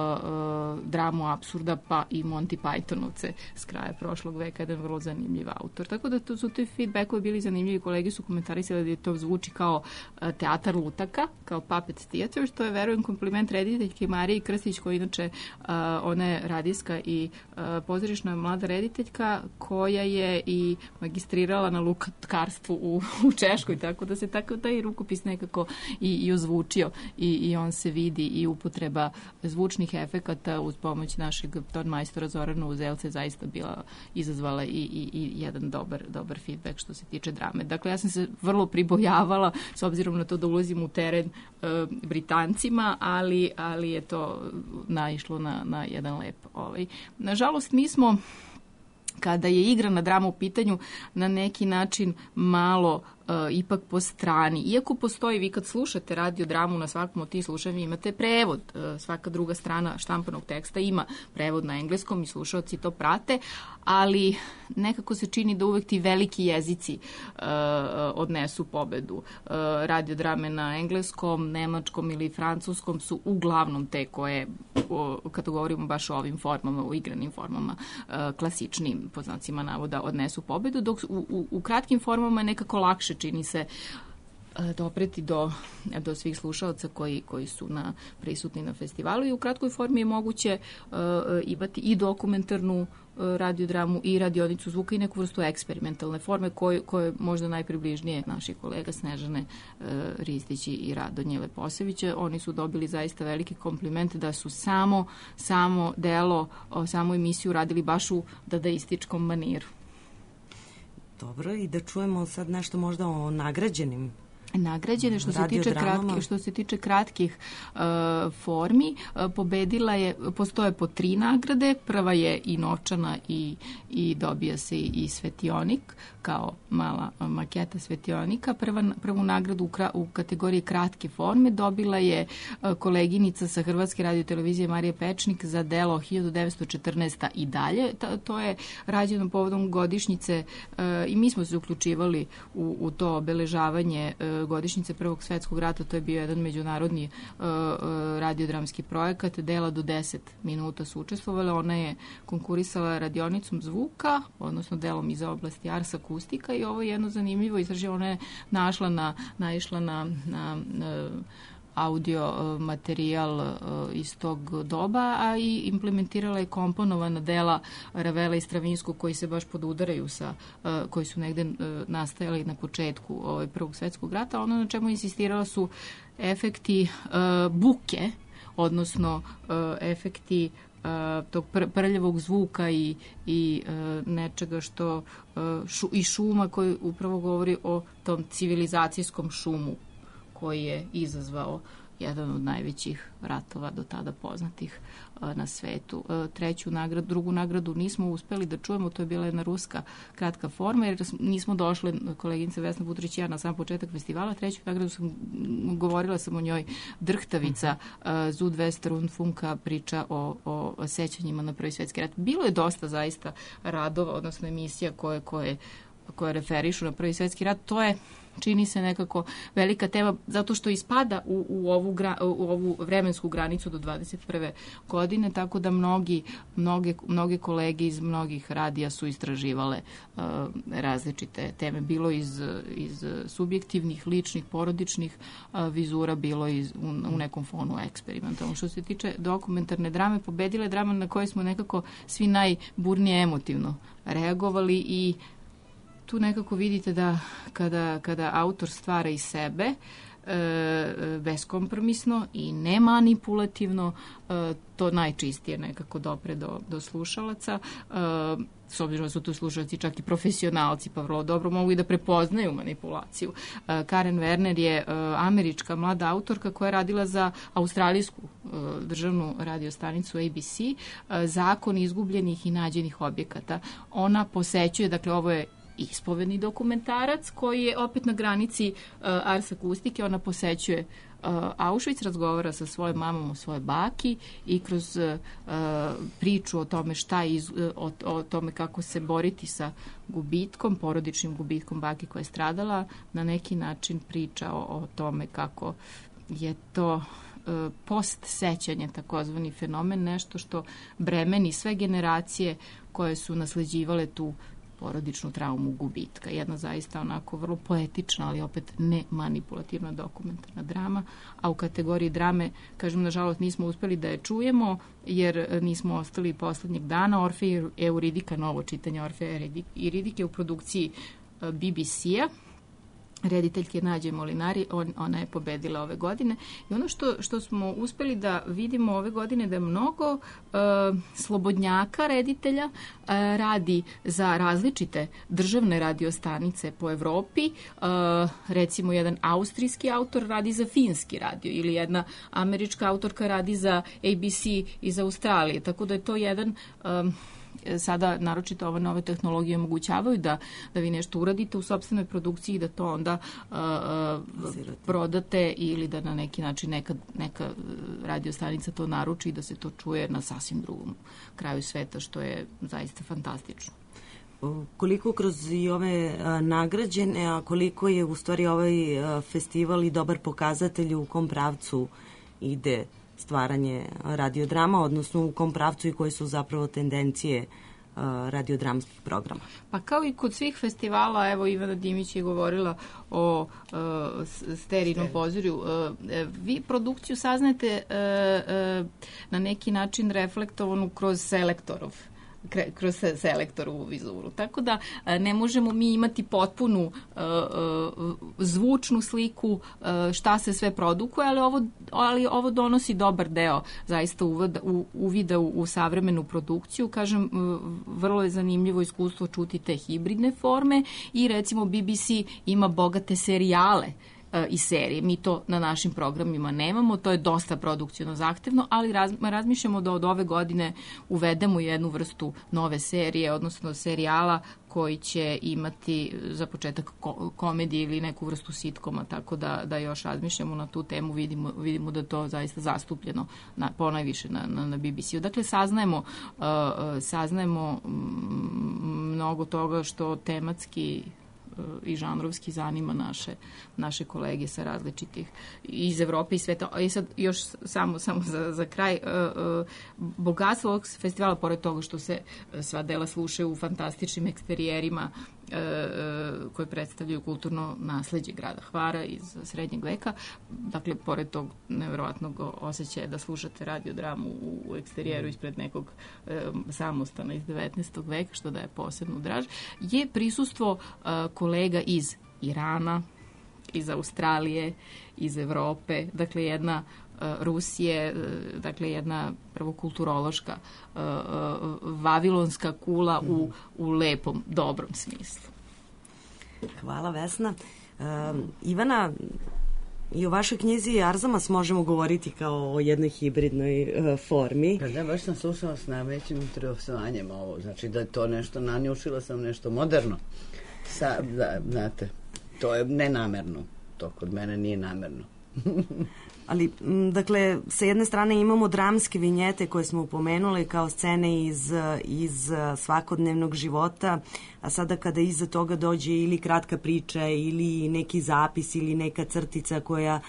dramu apsurda, pa i Monty Pythonovce s kraja prošlog veka, jedan vrlo zanimljiv autor. Tako da su ti feedbackovi bili zanimljivi. Kolegi su komentarisali da je to zvuči kao teatar lutaka, kao puppet theater, što je, verujem, kompliment rediteljke Mariji Krstić, koja inače ona je radijska i pozorišna mlada rediteljka koja je i magistrirala na lutkarstvu u Češkoj, tako da se tako taj rukopis nekako i ozvučio i on se vidi, i upotreba zvučnih efekata uz pomoć našeg tonmajstora Zorana Uzelca zaista bila izazvala i jedan dobar feedback što se tiče drame. Dakle, ja sam se vrlo pribojavala s obzirom na to da ulazim u teren Britancima, ali je to naišlo na jedan lep. Nažalost, mi smo kada je igrana drama u pitanju, na neki način malo ipak po strani. Iako postoji, vi kad slušate radio dramu, na svakom od tih slušanja imate prevod. Svaka druga strana štampanog teksta ima prevod na engleskom i slušaoci to prate, ali nekako se čini da uvek ti veliki jezici odnesu pobedu. Radio drame na engleskom, nemačkom ili francuskom su uglavnom te koje, kada govorimo baš o ovim formama, o igranim formama, klasičnim, po znacima navoda, odnesu pobedu, dok u kratkim formama je nekako lakše, čini se, dopreti do svih slušalaca koji su prisutni na festivalu, i u kratkoj formi je moguće imati i dokumentarnu radiodramu i radionicu zvuka i neku vrstu eksperimentalne forme koje možda najpribližnije naših kolega Snežane Ristić i Radonje Leposevića. Oni su dobili zaista veliki kompliment da su samo delo, samu emisiju radili baš u dadaističkom maniru. Dobro, i da čujemo sad nešto možda o nagrađenim. Nagrađene, što se tiče kratkih formi, postoje po 3 nagrade. Prva je i novčana i dobija se i svetionik, kao mala maketa svetionika. Prvu nagradu u kategoriji kratke forme dobila je koleginica sa Hrvatske radiotelevizije Marija Pečnik za delo 1914. i dalje. To je rađeno povodom godišnjice i mi smo se uključivali u to obeležavanje godišnjice Prvog svetskog rata. To je bio jedan međunarodni radiodramski projekat. Dela do 10 minuta su učestvovale. Ona je konkurisala radionicom zvuka, odnosno delom iz oblasti ars akustika, i ovo je jedno zanimljivo istraživanje. Ona je naišla na audio materijal iz tog doba, a i implementirala je komponovana dela Ravela i Stravinskog koji se baš podudaraju koji su negde nastajali na početku Prvog svetskog rata. Ono na čemu insistirala su efekti buke, odnosno efekti tog prljavog zvuka i nečega što i šuma koji upravo govori o tom civilizacijskom šumu koji je izazvao jedan od najvećih ratova do tada poznatih na svetu. Drugu nagradu nismo uspeli da čujemo, to je bila jedna ruska kratka forma, jer nismo došle, koleginica Vesna Butrić i ja, na sam početak festivala. Treću nagradu govorila sam o njoj, Drhtavica, Zud Westerunfunka, priča o sećanjima na Prvi svetski rat. Bilo je dosta zaista radova, odnosno emisija koje referišu na Prvi svetski rat. To je, čini se, nekako velika tema, zato što ispada u ovu vremensku granicu do 21. godine, tako da mnoge kolege iz mnogih radija su istraživale različite teme, bilo iz subjektivnih, ličnih, porodičnih vizura, bilo u nekom fonu eksperimentalno. Što se tiče dokumentarne drame, pobedila je drama na kojoj smo nekako svi najburnije emotivno reagovali, i tu nekako vidite da kada autor stvara iz sebe beskompromisno i nemanipulativno, to najčistije nekako dopre do slušalaca. S obzirom da su tu slušalci čak i profesionalci, pa vrlo dobro mogu i da prepoznaju manipulaciju. Karen Werner je američka mlada autorka koja je radila za australijsku državnu radiostanicu ABC Zakon izgubljenih i nađenih objekata. Ona posećuje, dakle ovo je ispovedni dokumentarac koji je opet na granici ars akustike. Ona posećuje Auschwitz, razgovara sa svojom mamom o svojoj baki i kroz priču o tome o tome kako se boriti sa gubitkom, porodičnim gubitkom baki koja je stradala, na neki način priča o tome kako je to post-sećanje, takozvani fenomen, nešto što bremeni sve generacije koje su nasleđivale tu porodičnu traumu gubitka. Jedna zaista onako vrlo poetična, ali opet ne manipulativna dokumentarna drama, a u kategoriji drame, kažem, nažalost nismo uspeli da je čujemo, jer nismo ostali poslednjeg dana. Orfej i Euridika, novo čitanje Orfeja i Euridike u produkciji BBC-a, rediteljke Nađe Molinari, ona je pobedila ove godine. I ono što smo uspeli da vidimo ove godine, da je mnogo slobodnjaka reditelja radi za različite državne radiostanice po Evropi. Recimo, jedan austrijski autor radi za finski radio, ili jedna američka autorka radi za ABC iz Australije. Tako da je to jedan sada naročito ove nove tehnologije omogućavaju da vi nešto uradite u sopstvenoj produkciji i da to onda prodate ili da na neki način neka radiostanica to naruči i da se to čuje na sasvim drugom kraju sveta, što je zaista fantastično. Koliko kroz i ove nagrađene, a koliko je u stvari ovaj festival i dobar pokazatelj u kom pravcu ide stvaranje radiodrama, odnosno u kom pravcu i koje su zapravo tendencije radiodramskih programa? Pa kao i kod svih festivala, evo Ivana Dimić je govorila o Sterinom pozorju. Vi produkciju saznate na neki način reflektovanu kroz selektoru vizuru. Tako da ne možemo mi imati potpunu zvučnu sliku šta se sve produkuje, ali ovo donosi dobar deo zaista uvida u savremenu produkciju. Kažem, vrlo je zanimljivo iskustvo čuti te hibridne forme i recimo BBC ima bogate serijale i serije. Mi to na našim programima nemamo, to je dosta produkcijno zahtevno, ali razmišljamo da od ove godine uvedemo jednu vrstu nove serije, odnosno serijala koji će imati za početak komedije ili neku vrstu sitkoma, tako da još razmišljamo na tu temu, vidimo da to zaista zastupljeno ponajviše na BBC-u. Dakle, saznajemo mnogo toga što tematski i žanrovski zanima naše kolege sa različitih iz Evrope i sveta. I sad još samo za kraj, bogatstvo ovog festivala, pored toga što se sva dela slušaju u fantastičnim eksterijerima koje predstavljaju kulturno nasleđe grada Hvara iz srednjeg veka. Dakle, pored tog nevjerovatnog osjećaja da slušate radiodramu u eksterijeru ispred nekog samostana iz 19. veka, što daje posebnu draž, je prisustvo kolega iz Irana, iz Australije, iz Evrope, dakle jedna Rusije, dakle jedna prvo kulturološka vavilonska kula u lepom, dobrom smislu. Hvala, Vesna. Ivana, i o vašoj knjizi Arzamas možemo govoriti kao o jednoj hibridnoj formi. Da, baš sam slušala s najvećim interesovanjem ovo. Znači da je to nešto, nanjušila sam nešto moderno. Znate, to je nenamerno. To kod mene nije namerno. Ali, dakle, sa jedne strane imamo dramske vinjete koje smo upomenuli kao scene iz svakodnevnog života, a sada kada iza toga dođe ili kratka priča ili neki zapis ili neka crtica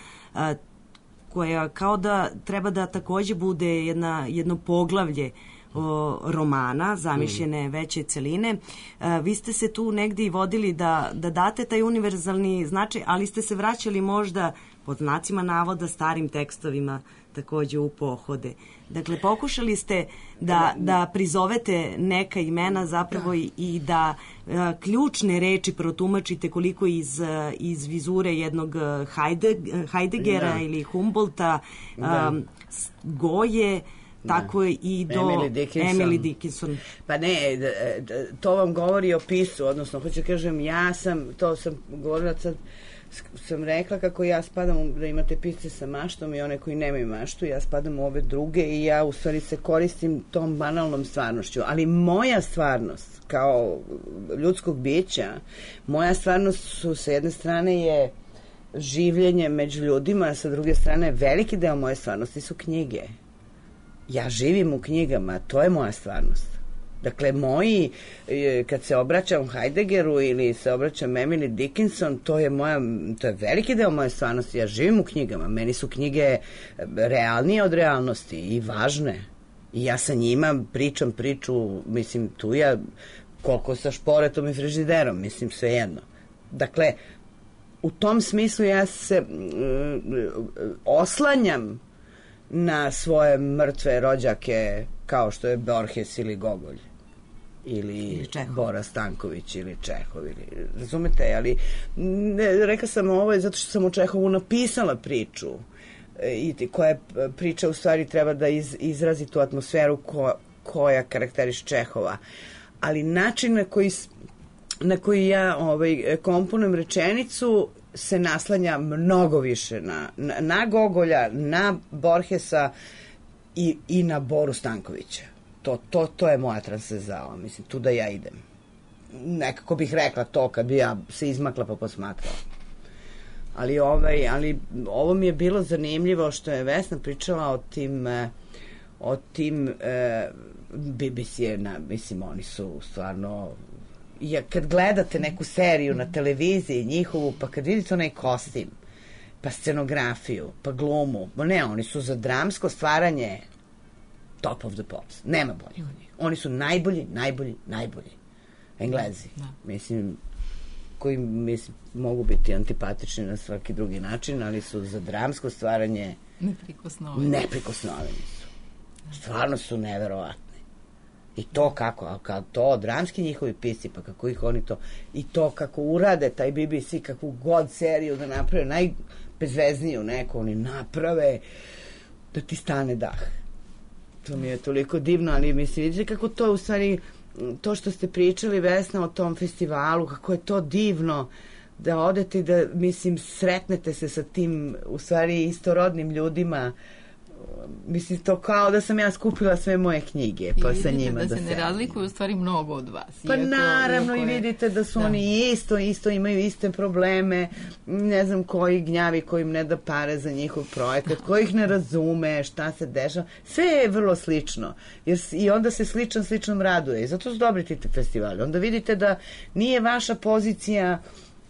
koja kao da treba da takođe bude jedno poglavlje romana, zamišljene veće celine. Vi ste se tu negdje i vodili da date taj univerzalni značaj, ali ste se vraćali možda pod znacima navoda starim tekstovima takođe u pohode. Dakle, pokušali ste da prizovete neka imena zapravo i da ključne reči protumačite koliko iz vizure jednog Heideggera ili Humboldta, Goje, tako i do Emily Dickinson. Pa ne, to vam govori o pisu, odnosno, hoću kažem, to sam govorila sad, sam rekla kako ja spadam, da imate pisce sa maštom i one koji nemaju maštu, ja spadam u ove druge i ja u stvari se koristim tom banalnom stvarnošću, ali moja stvarnost kao ljudskog bića, moja stvarnost su sa jedne strane je življenje među ljudima, a sa druge strane veliki deo moje stvarnosti su knjige. Ja živim u knjigama, to je moja stvarnost. Dakle, kad se obraćam Heideggeru ili se obraćam Emily Dickinson, to je veliki deo moje stvarnosti. Ja živim u knjigama. Meni su knjige realnije od realnosti i važne. I ja sa njima pričam priču, mislim, tu ja koliko sa šporetom i frižiderom, mislim, svejedno. Dakle, u tom smislu ja se oslanjam na svoje mrtve rođake kao što je Borges ili Gogolj ili Bora Stanković ili Čehov razumete, ali rekla sam ovo je zato što sam o Čehovu napisala priču i koja priča u stvari treba da izrazi tu atmosferu koja karakteriše Čehova, ali način na koji ja komponujem rečenicu se naslanja mnogo više na Gogolja, na Borgesa i na Boru Stankovića. To je moja transverzala, mislim, tu da ja idem. Nekako bih rekla to kad bi ja se izmakla pa posmatrala. Ali ovo mi je bilo zanimljivo što je Vesna pričala o tim BBC je, mislim, oni su stvarno, kad gledate neku seriju na televiziji njihovu, pa kad vidite onaj kostim, pa scenografiju, pa glumu, ne, oni su za dramsko stvaranje top of the pops, nema boljih od njih. Oni su najbolji Englezi, mislim, koji mogu biti antipatični na svaki drugi način, ali su za dramsko stvaranje neprikosnoveni su. Stvarno su neverovatni. I to kako, dramski njihovi pisci, pa kako ih oni to, i to kako urade taj BBC, kakvu god seriju da naprave, najbezvezniju neku, oni naprave da ti stane dah. To mi je toliko divno, ali mislim, vidite kako to u stvari, to što ste pričali, Vesna, o tom festivalu, kako je to divno da odete i da, mislim, sretnete se sa tim, u stvari, istorodnim ljudima. Mislim, to kao da sam ja skupila sve moje knjige, pa sa njima da se ne razlikuju u stvari mnogo od vas. Pa naravno, i vidite da su oni isto imaju iste probleme, ne znam koji gnjavi, koji im ne da pare za njihov projekat, koji ih ne razume, šta se dešava. Sve je vrlo slično. I onda se sličnom raduje. I zato su dobri ti festivali. Onda vidite da nije vaša pozicija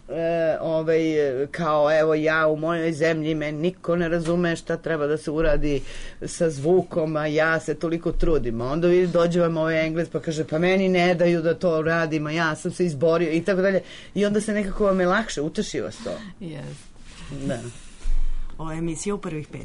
kao evo ja u mojoj zemlji, me niko ne razume šta treba da se uradi sa zvukom, a ja se toliko trudim. Onda dođe vam ovaj Englez pa kaže pa meni ne daju da to radim, a ja sam se izborio i tako dalje. I onda se nekako vam je lakše, uteši vas to. Yes. Da. Ovo je emisija u prvih 5.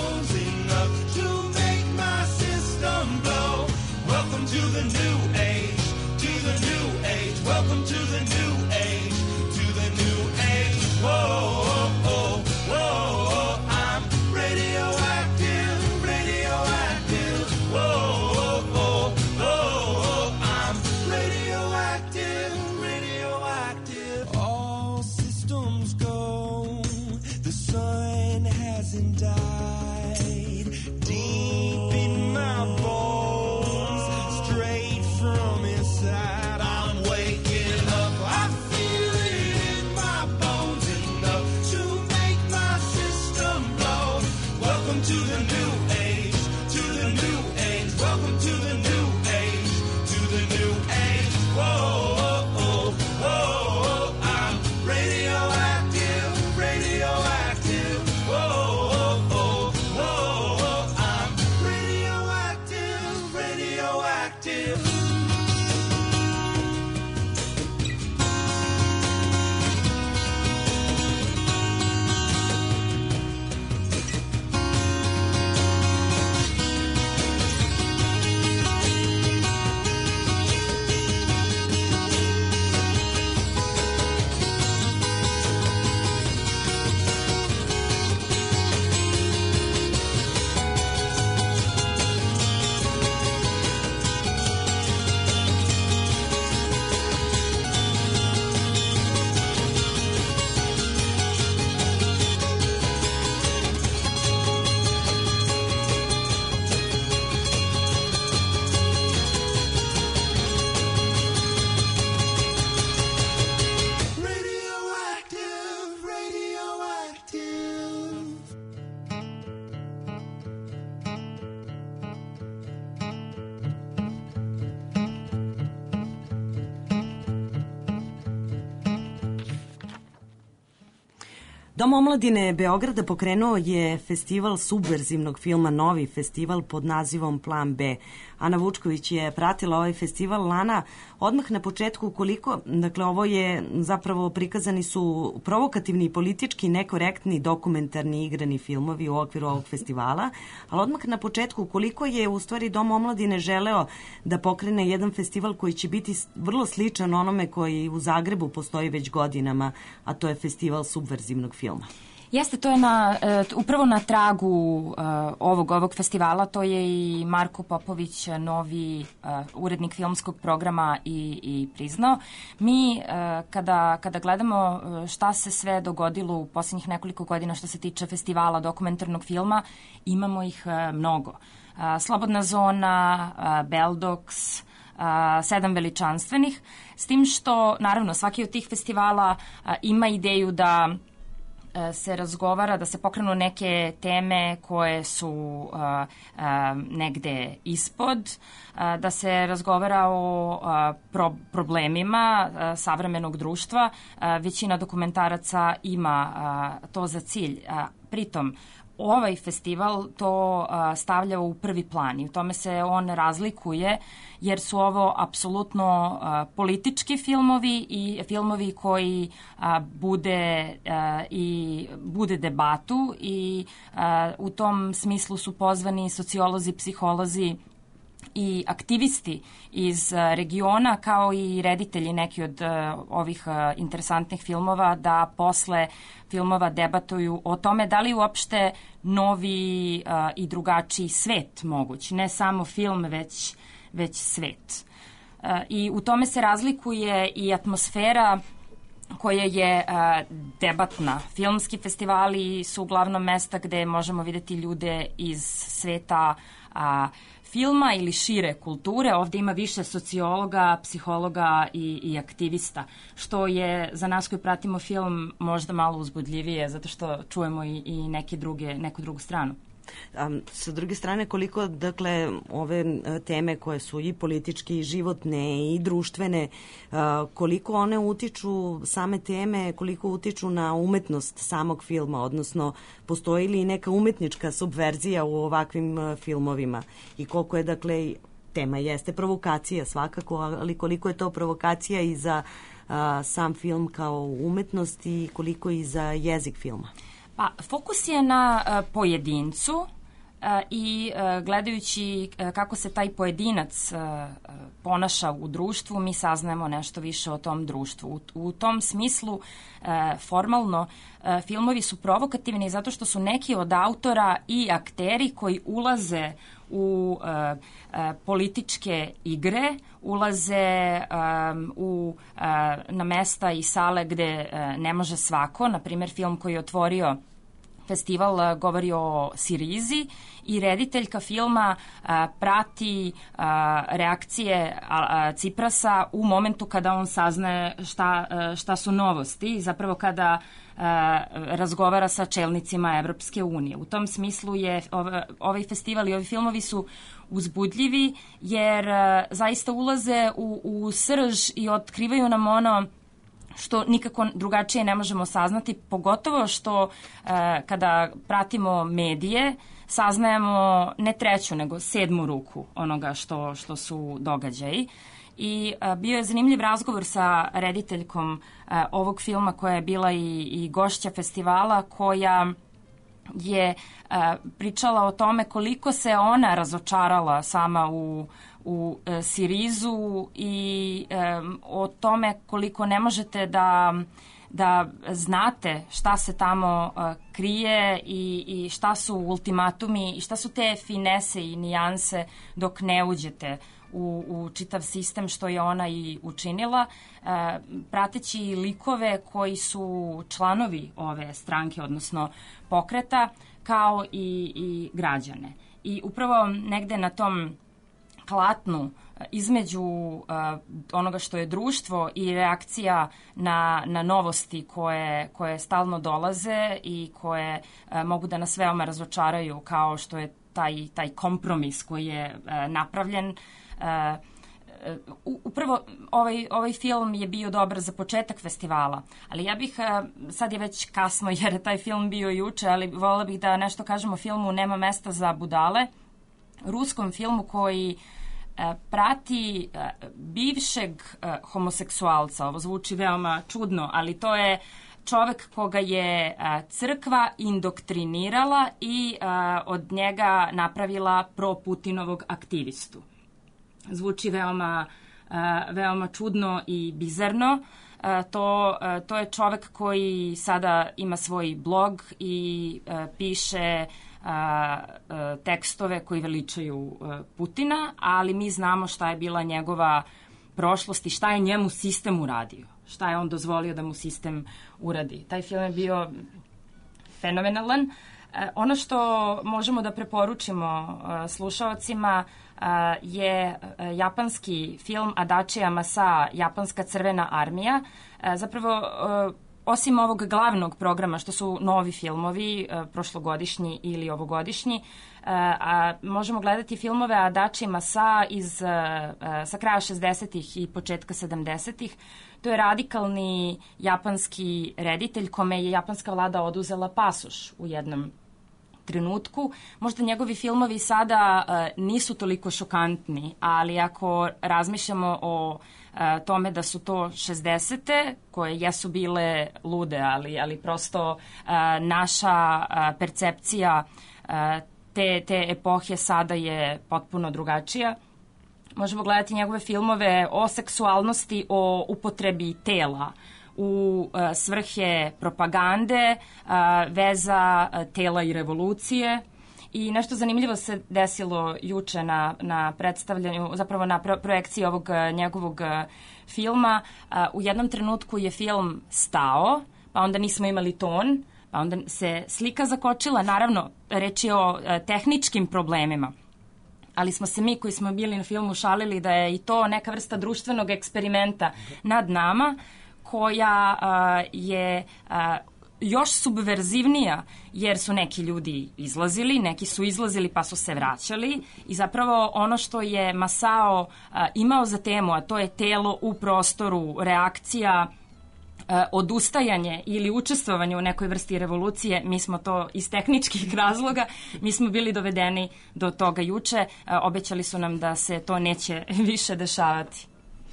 To the new age. Dom omladine Beograda pokrenuo je festival subverzivnog filma, novi festival pod nazivom Plan B. Ana Vučković je pratila ovaj festival. Lana, odmah na početku koliko, dakle ovo je zapravo prikazani su provokativni i politički nekorektni dokumentarni igrani filmovi u okviru ovog festivala, ali odmah na početku koliko je u stvari Dom omladine želeo da pokrene jedan festival koji će biti vrlo sličan onome koji u Zagrebu postoji već godinama, a to je festival subverzivnog filma. Jeste, to je upravo na tragu ovog festivala, to je i Marko Popović, novi urednik filmskog programa i priznao. Mi kada gledamo šta se sve dogodilo u posljednjih nekoliko godina što se tiče festivala dokumentarnog filma, imamo ih mnogo. Slobodna zona, Beldox, 7 veličanstvenih, s tim što naravno svaki od tih festivala ima ideju da se razgovara, da se pokrenu neke teme koje su negde ispod, da se razgovara o problemima savremenog društva. Većina dokumentaraca ima to za cilj. Pritom, ovaj festival to stavlja u prvi plan i u tome se on razlikuje jer su ovo apsolutno politički filmovi i filmovi koji bude debatu i u tom smislu su pozvani sociolozi, psiholozi i aktivisti iz regiona kao i reditelji neki od ovih interesantnih filmova da posle filmova debatuju o tome da li uopšte novi i drugačiji svet moguć. Ne samo film, već svet. I u tome se razlikuje i atmosfera koja je debatna. Filmski festivali su uglavnom mesta gde možemo videti ljude iz sveta filma ili šire kulture. Ovdje ima više sociologa, psihologa i aktivista, što je za nas koji pratimo film možda malo uzbudljivije, zato što čujemo i neku drugu stranu. Sa druge strane, koliko dakle ove teme koje su i politički i životne i društvene, koliko one utiču, same teme, koliko utiču na umetnost samog filma, odnosno postoji li neka umetnička subverzija u ovakvim filmovima i koliko je dakle tema jeste provokacija svakako, ali koliko je to provokacija i za sam film kao umetnost i koliko i za jezik filma? Pa, fokus je na pojedincu i gledajući kako se taj pojedinac ponaša u društvu, mi saznajemo nešto više o tom društvu. U tom smislu, formalno, filmovi su provokativni zato što su neki od autora i akteri koji ulaze u političke igre, ulaze na mesta i sale gde ne može svako. Na primjer, film koji je otvorio festival govori o Sirizi i rediteljka filma prati reakcije Ciprasa u momentu kada on saznaje šta su novosti, zapravo kada razgovara sa čelnicima Evropske unije. U tom smislu je ovaj festival i ovi filmovi su uzbudljivi jer zaista ulaze u srž i otkrivaju nam ono što nikako drugačije ne možemo saznati, pogotovo što kada pratimo medije saznajemo ne treću nego 7. ruku onoga što su događaji. I bio je zanimljiv razgovor sa rediteljkom ovog filma koja je bila i gošća festivala, koja je pričala o tome koliko se ona razočarala sama u Sirizu i o tome koliko ne možete da znate šta se tamo krije i šta su ultimatumi i šta su te finese i nijanse dok ne uđete u čitav sistem, što je ona i učinila, prateći likove koji su članovi ove stranke, odnosno pokreta, kao i građane. I upravo negde na tom klatnu između onoga što je društvo i reakcija na novosti koje stalno dolaze i koje mogu da nas veoma razočaraju, kao što je taj kompromis koji je napravljen, upravo ovaj film je bio dobar za početak festivala, ali ja bih, sad je već kasno jer je taj film bio juče, ali voljela bih da nešto kažem o filmu Nema mesta za budale, ruskom filmu koji prati bivšeg homoseksualca. Ovo zvuči veoma čudno, ali to je čovek koga je crkva indoktrinirala i od njega napravila pro-Putinovog aktivistu. Zvuči veoma čudno i bizarno. To je čovek koji sada ima svoj blog i piše tekstove koji veličaju Putina, ali mi znamo šta je bila njegova prošlost i šta je njemu sistem uradio. Šta je on dozvolio da mu sistem uradi. Taj film je bio fenomenalan. Ono što možemo da preporučimo slušaocima je japanski film Adachi Yamasa, Japanska crvena armija. Zapravo, osim ovog glavnog programa, što su novi filmovi, prošlogodišnji ili ovogodišnji, možemo gledati filmove Adachi Yamasa sa kraja 60-ih i početka 70-ih. To je radikalni japanski reditelj kome je japanska vlada oduzela pasoš u jednom trenutku. Možda njegovi filmovi sada nisu toliko šokantni, ali ako razmišljamo o tome da su to 60-te, koje jesu bile lude, ali prosto naša percepcija te epohe sada je potpuno drugačija. Možemo gledati njegove filmove o seksualnosti, o upotrebi tela u svrhe propagande, veza tela i revolucije. I nešto zanimljivo se desilo juče na predstavljanju, zapravo na projekciji ovog njegovog filma. U jednom trenutku je film stao, pa onda nismo imali ton, pa onda se slika zakočila. Naravno, reč je o tehničkim problemima, ali smo se mi koji smo bili na filmu šalili da je i to neka vrsta društvenog eksperimenta nad nama, koja je još subverzivnija, jer su neki ljudi izlazili, neki su izlazili pa su se vraćali i zapravo ono što je Masao imao za temu, a to je telo u prostoru, reakcija, odustajanje ili učestvovanje u nekoj vrsti revolucije, mi smo to iz tehničkih razloga, mi smo bili dovedeni do toga juče, obećali su nam da se to neće više dešavati.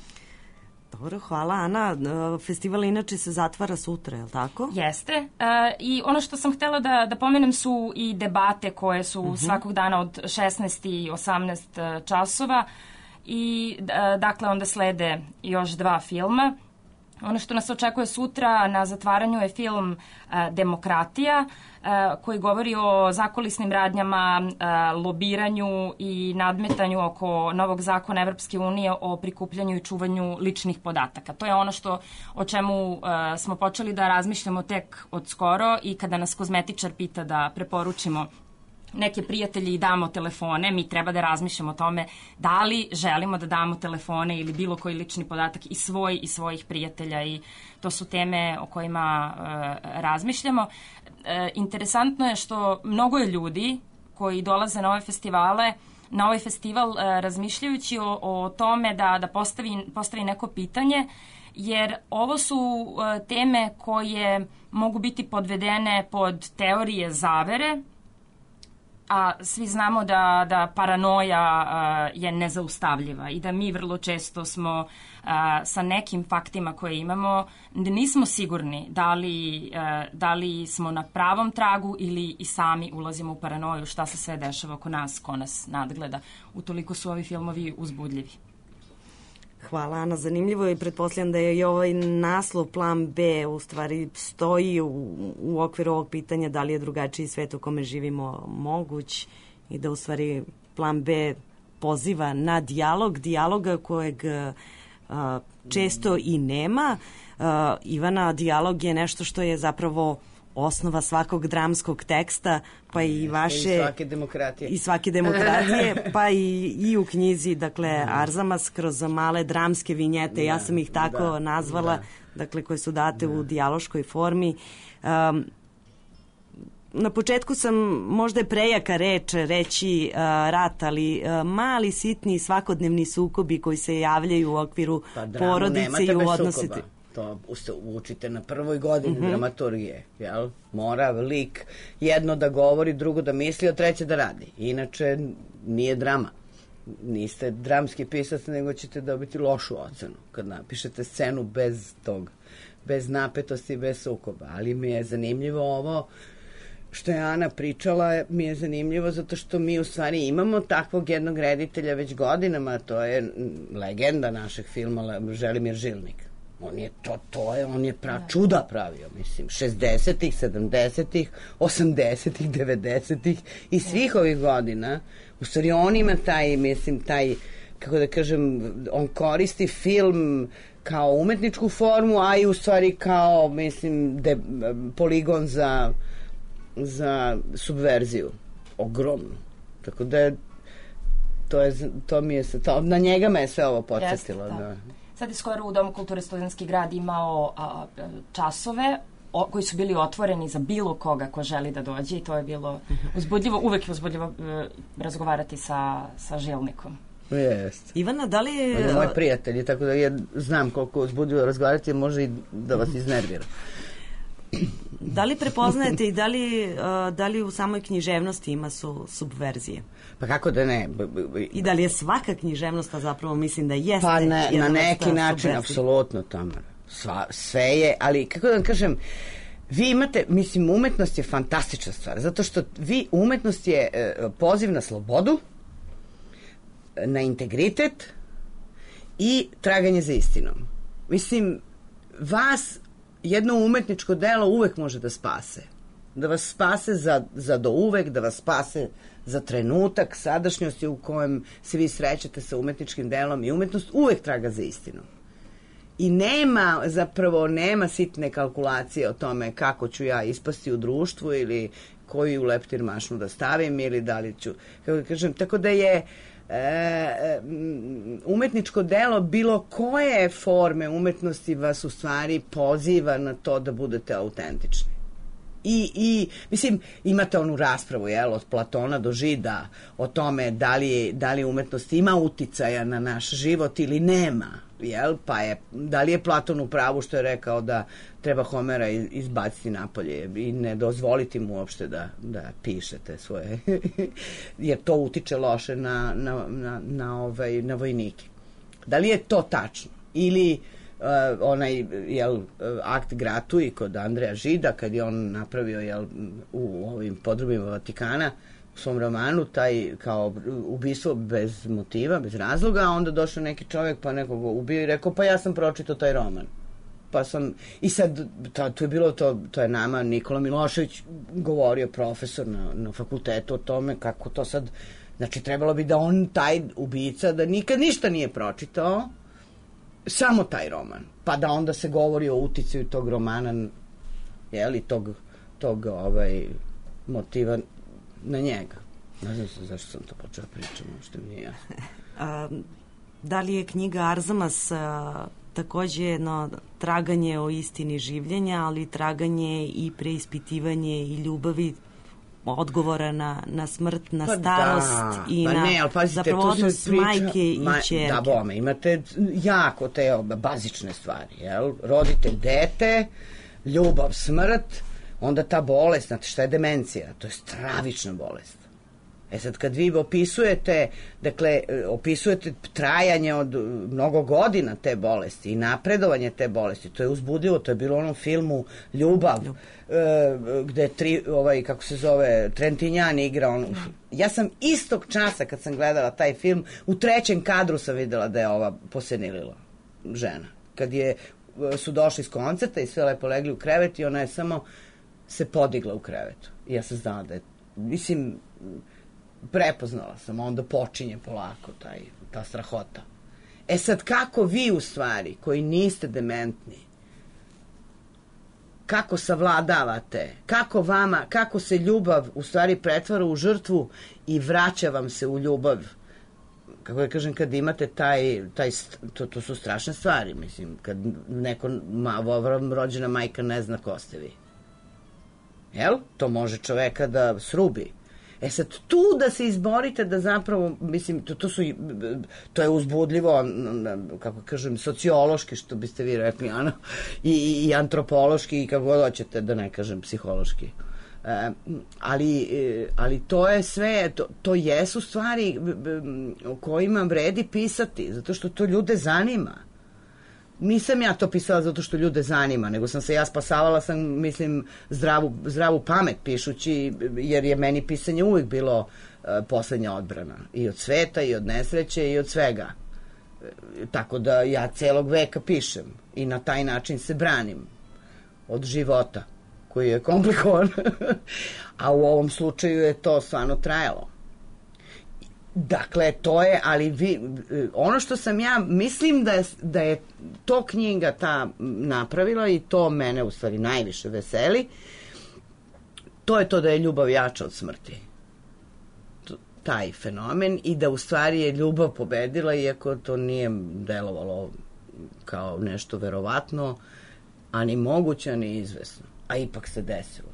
Dobro, hvala Ana. Festival inače se zatvara sutra, je li tako? Jeste. I ono što sam htjela da pomenem su i debate koje su svakog dana od 16 i 18 časova i dakle onda slede još 2 filma. Ono što nas očekuje sutra na zatvaranju je film Demokratija, koji govori o zakulisnim radnjama, lobiranju i nadmetanju oko novog zakona Evropske unije o prikupljanju i čuvanju ličnih podataka. To je ono o čemu smo počeli da razmišljamo tek od skoro i kada nas kozmetičar pita da preporučimo neke prijatelji i damo telefone, mi treba da razmišljamo o tome da li želimo da damo telefone ili bilo koji lični podatak i svoj i svojih prijatelja i to su teme o kojima razmišljamo. Interesantno je što mnogo je ljudi koji dolaze na ove festivale, na ovaj festival razmišljajući o tome da postavi neko pitanje, jer ovo su teme koje mogu biti podvedene pod teorije zavere, a svi znamo da paranoja je nezaustavljiva i da mi vrlo često smo sa nekim faktima koje imamo, nismo sigurni da li smo na pravom tragu ili i sami ulazimo u paranoju, šta se sve dešava oko nas, ko nas nadgleda. Utoliko su ovi filmovi uzbudljivi. Hvala Ana, zanimljivo je i pretpostavljam da je i ovaj naslov Plan B u stvari stoji u okviru ovog pitanja da li je drugačiji svet u kome živimo moguć i da u stvari Plan B poziva na dijaloga kojeg često i nema. Ivana, dijalog je nešto što je zapravo osnova svakog dramskog teksta, pa i vaše... I svake demokratije. Pa i u knjizi, dakle, Arzamas kroz male dramske vinjete, ja sam ih tako nazvala, dakle, koje su date u dijaloškoj formi. na početku sam, možda je prejaka reč reći rat, ali mali, sitni, svakodnevni sukobi koji se javljaju u okviru porodice i u odnositi. To učite na prvoj godini dramaturgije, jel? Mora lik jedno da govori, drugo da misli, a treće da radi. Inače, nije drama. Niste dramski pisac, nego ćete dobiti lošu ocenu kad napišete scenu bez tog, bez napetosti, bez sukoba. Ali mi je zanimljivo ovo što je Ana pričala, mi je zanimljivo zato što mi u stvari imamo takvog jednog reditelja već godinama, to je legenda našeg filma Želimir Žilnik. On je čuda pravio, mislim, 60-ih, 70-ih, 80-ih, 90-ih i svih ovih godina. U stvari on ima taj, kako da kažem, on koristi film kao umetničku formu, a i u stvari kao, mislim, poligon za subverziju. Ogromno. Tako da na njega me je sve ovo podsjetilo. Da. Sad je skoro u Domu kulture Studentski grad imao časove koji su bili otvoreni za bilo koga ko želi da dođe i to je bilo uzbudljivo, uvek je uzbudljivo razgovarati sa Žilnikom. Jest. Ivana, da li je... On je moj prijatelj, tako da ja znam koliko uzbudljivo razgovarati, može i da vas iznervira. Da li prepoznajete i da li u samoj književnosti ima subverzije? Pa kako da ne? I da li je svaka književnost, a zapravo mislim da jeste... Pa na neki način, apsolutno, Tamara. Sve je, ali kako da vam kažem, vi imate, mislim, umetnost je fantastična stvar, zato što umetnost je poziv na slobodu, na integritet i traganje za istinom. Mislim, vas jedno umetničko delo uvek može da spase. Da vas spase za do uvek, da vas spase za trenutak sadašnjosti u kojem se vi srećete sa umetničkim delom i umetnost uvek traga za istinom. I nema sitne kalkulacije o tome kako ću ja ispasti u društvu ili koju leptir mašnu da stavim ili da li ću, kako da kažem, tako da je umetničko delo bilo koje forme umetnosti vas u stvari poziva na to da budete autentični. I mislim, imate onu raspravu, od Platona do Žida o tome da li umetnost ima uticaja na naš život ili nema, pa da li je Platon u pravu što je rekao da treba Homera izbaciti napolje i ne dozvoliti mu uopšte da pišete svoje, jer to utiče loše na vojnike. Da li je to tačno? Ili onaj akt Gratui kod Andreja Žida, kad je on napravio u ovim podrumima Vatikana u svom romanu taj kao ubistvo bez motiva, bez razloga, a onda došao neki čovjek pa nekoga ubio i rekao pa ja sam pročitao taj roman. I sad to je nama Nikola Milošević govorio, profesor na fakultetu o tome kako to sad, znači trebalo bi da on taj ubica da nikad ništa nije pročitao, samo taj roman, pa da onda se govori o uticaju tog romana, tog motiva na njega. Ne znam se zašto sam to počela pričam, što mi nije jasno. Da li je knjiga Arzamas takođe jedno traganje o istini življenja, ali traganje i preispitivanje i ljubavi, odgovora na smrt, na starost i zapravo odnos majke i ćerke. Da, bome, imate jako te bazične stvari, rodite dete, ljubav, smrt, onda ta bolest, znate šta je demencija? To je stravična bolest. Sad kad vi opisujete trajanje od mnogo godina te bolesti i napredovanje te bolesti, to je uzbudljivo, to je bilo u onom filmu Ljubav, gde kako se zove, Trentinjan igra. Ja sam istog časa kad sam gledala taj film, u 3. kadru sam videla da je ova posenilila žena. Kad su došli s koncerta i sve lepo legli u krevet i ona je samo se podigla u krevetu. I ja sam znala da je, mislim, prepoznala sam, onda počinje polako ta strahota. Sad kako vi u stvari, koji niste dementni, kako savladavate, kako se ljubav u stvari pretvara u žrtvu i vraća vam se u ljubav, kako da kažem, kad imate to su strašne stvari, mislim, kad neko rođena majka ne zna ko ste vi. Jel? To može čoveka da srubi. E sad, tu da se izborite da zapravo, mislim, to je uzbudljivo, kako kažem, sociološki, što biste vi rekli, ano, i antropološki, i kako god hoćete, da ne kažem, psihološki. Ali to je sve, to jesu stvari o kojima vredi pisati, zato što to ljude zanima. Nisam ja to pisala zato što ljude zanima, nego sam se ja spasavala sam, mislim, zdravu pamet pišući, jer je meni pisanje uvijek bilo poslednja odbrana. I od sveta, i od nesreće, i od svega. Tako da ja celog veka pišem i na taj način se branim od života, koji je komplikovan. A u ovom slučaju je to stvarno trajalo. Dakle, to je, ali ono što sam ja, mislim da je to knjiga ta napravila i to mene u stvari najviše veseli, to je to da je ljubav jača od smrti. Taj fenomen i da u stvari je ljubav pobedila, iako to nije delovalo kao nešto verovatno, a ni moguće, ni izvesno. A ipak se desilo.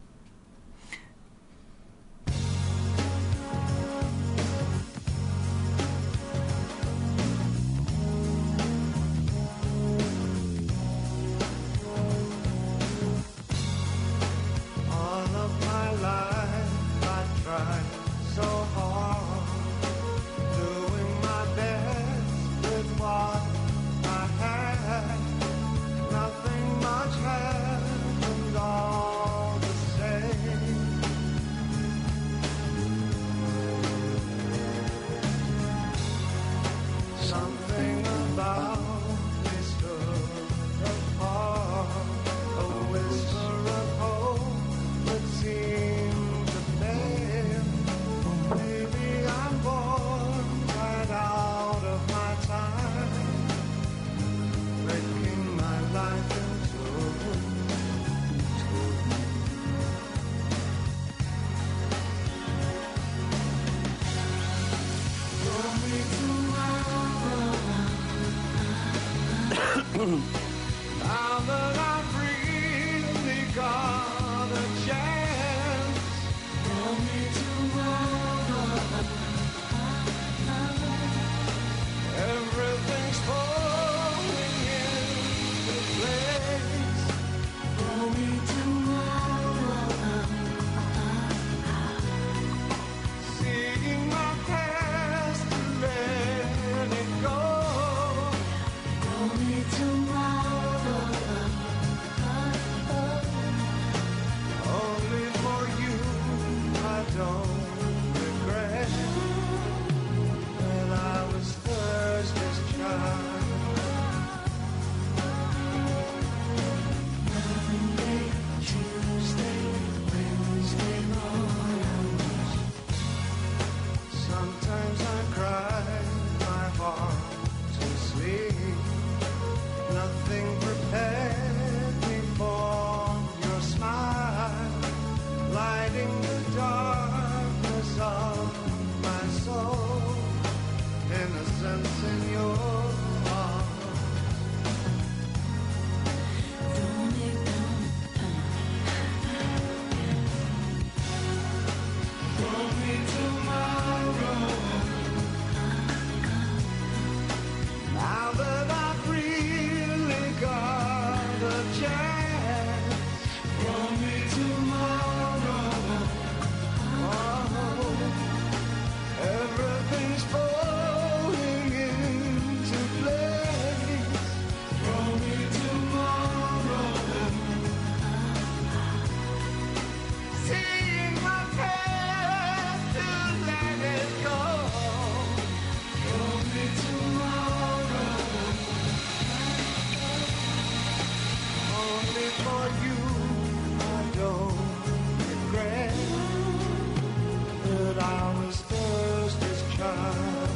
Now that I've really got a chance, tell me tomorrow. Everything's falling into place. Tell me tomorrow. Seeing my past to let it go. Tell me tomorrow. Only for you I don't regret that I was Thursday's child. Monday, Tuesday, Wednesday mornings. Sometimes I cry my heart to sleep. Nothing prepared me for your smile, lighting the darkness of my soul, innocence in your heart. Throw me tomorrow. Now that I've really got a chance, throw me tomorrow. Oh, everything's falling into place. Throw me tomorrow. Seeing my path to let it go. Throw me tomorrow. Only for you I don't regret that I was Thursday's child.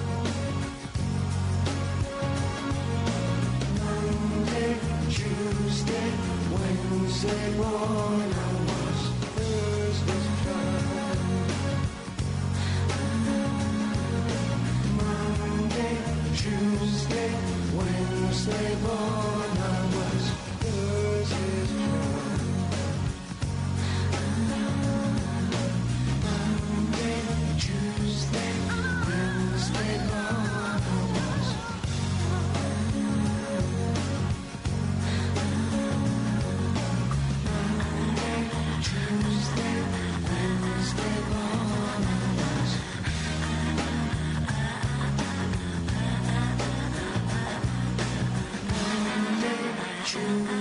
Monday, Tuesday, Wednesday morning I was Thursday's child. Monday, Tuesday, Wednesday morning I was Thursday's child.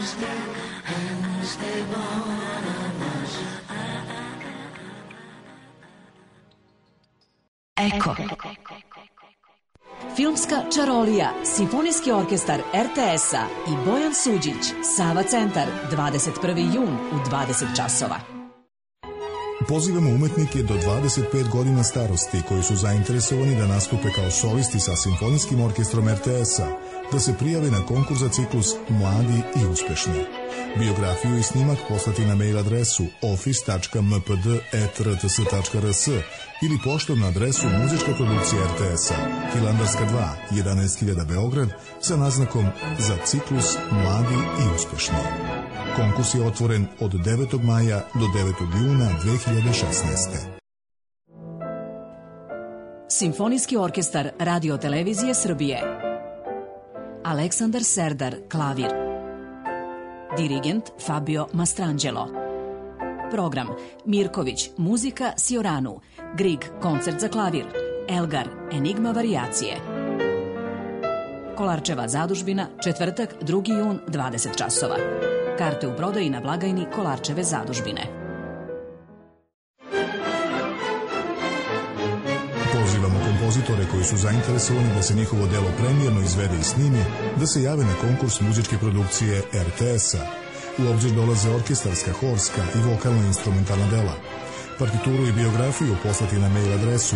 Eko. Filmska čarolija, Simfonijski orkestar RTS-a i Bojan Suđić, Sava Centar, 21. jun u 20 časova. Pozivamo umetnike do 25 godina starosti koji su zainteresovani da nastupe kao solisti sa Simfonijskim orkestrom RTS-a, da se prijave na konkurs za ciklus Mladi i uspešni. Biografiju i snimak poslati na mail adresu office.mpd@rts.rs ili poštom na adresu Muzička produkcija RTS-a, Hilandarska 2, 11.000 Beograd, sa naznakom za ciklus Mladi i uspešni. Konkurs je otvoren od 9. maja do 9. juna 2016. Simfonijski orkestar Radio-televizije Srbije. Aleksandar Serdar, klavir. Dirigent Fabio Mastrangelo. Program Mirković, muzika Sioranu, Grig, koncert za klavir, Elgar, Enigma varijacije. Kolarčeva zadužbina, četvrtak, 2. jun, 20 časova. Karte u prodaji na blagajni Kolarčeve zadužbine. Pozivamo kompozitore koji su zainteresovani da se njihovo delo premijerno izvede i snimi, da se jave na konkurs muzičke produkcije RTS-a. U obzir dolaze orkestarska, horska i vokalno-instrumentalna dela. Partituru i biografiju poslati na mail adresu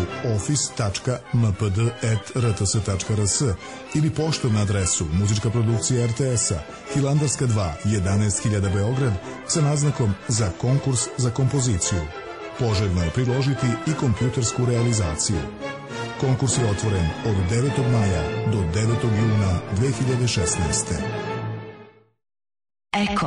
office.mpd@rts.rs ili poštom na adresu Muzička produkcija RTS-a, Hilandarska 2, 11.000 Beograd, sa naznakom za konkurs za kompoziciju. Poželjno je priložiti i kompjutersku realizaciju. Konkurs je otvoren od 9. maja do 9. juna 2016. Eko.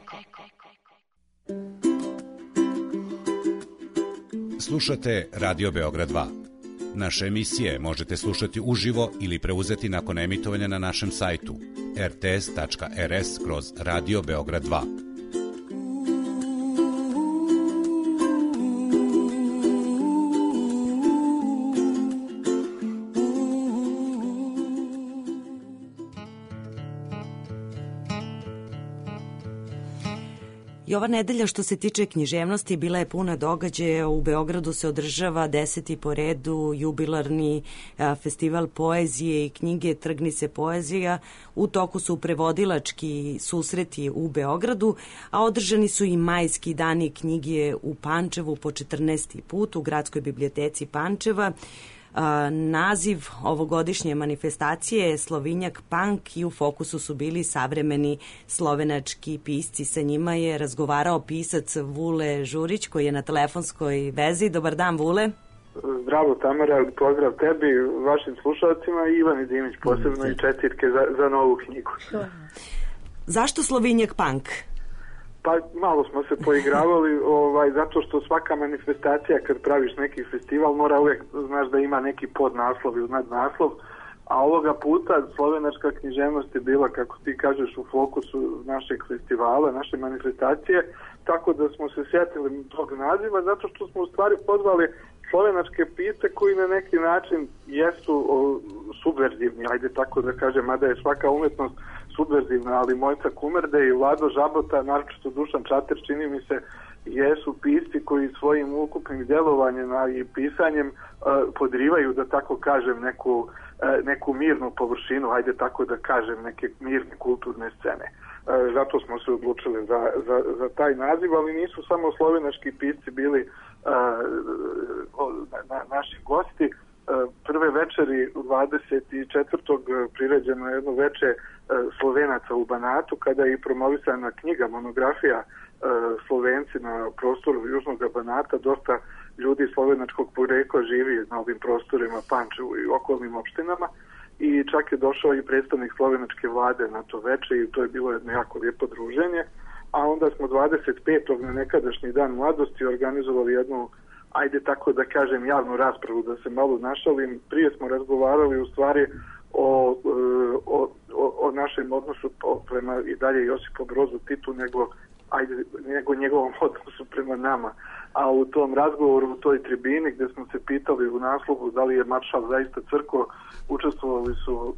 Slušate Radio Beograd 2. Naše emisije možete slušati uživo ili preuzeti nakon emitovanja na našem sajtu rts.rs/Radio Beograd 2. I ova nedelja što se tiče književnosti bila je puna događaja. U Beogradu se održava 10. po redu jubilarni festival poezije i knjige Trgni se poezija. U toku su prevodilački susreti u Beogradu, a održani su i majski dani knjige u Pančevu po 14. put u Gradskoj biblioteci Pančeva. Naziv ovogodišnje manifestacije je Slovinjak Punk i u fokusu su bili savremeni slovenački pisci. Sa njima je razgovarao pisac Vule Žurić koji je na telefonskoj vezi. Dobar dan, Vule. Zdravo, Tamara, pozdrav tebi, vašim slušalcima i Ivani Dimić posebno i čestitke za novu knjigu. Zašto Slovinjak Punk? Pa malo smo se poigravali, zato što svaka manifestacija kad praviš neki festival mora uvijek, znaš da ima neki podnaslov ili nadnaslov, a ovoga puta slovenačka književnost je bila, kako ti kažeš, u fokusu našeg festivala, naše manifestacije, tako da smo se sjetili tog naziva, zato što smo u stvari pozvali slovenačke pisce koji na neki način jesu subverzivni, ajde tako da kažem, mada je svaka umetnost subverzivna, ali Mojca Kumerde i Vlado Žabota, naročito Dušan Čater, čini mi se, jesu pisci koji svojim ukupnim djelovanjem i pisanjem podrivaju, da tako kažem, neku mirnu površinu, ajde tako da kažem, neke mirne kulturne scene. Zato smo se odlučili za taj naziv, ali nisu samo slovenački pisci bili naši gosti. Prve večeri 24. priređeno je jedno veče Slovenaca u Banatu, kada je i promovisana knjiga, monografija Slovenci na prostoru Južnog Banata. Dosta ljudi slovenačkog porekla živi na ovim prostorima, Pančevu i okolnim opštinama, i čak je došao i predstavnik slovenačke vlade na to veče i to je bilo jedno jako lijepo druženje. A onda smo 25. na nekadašnji dan mladosti organizovali jednu, ajde tako da kažem, javnu raspravu, da se malo našalim. Prije smo razgovarali u stvari o našem odnosu prema i dalje Josipu Brozu Titu nego njegovom odnosu prema nama. a u tom razgovoru u toj tribini gdje smo se pitali u naslovu da li je maršal zaista crkao, učestvovali su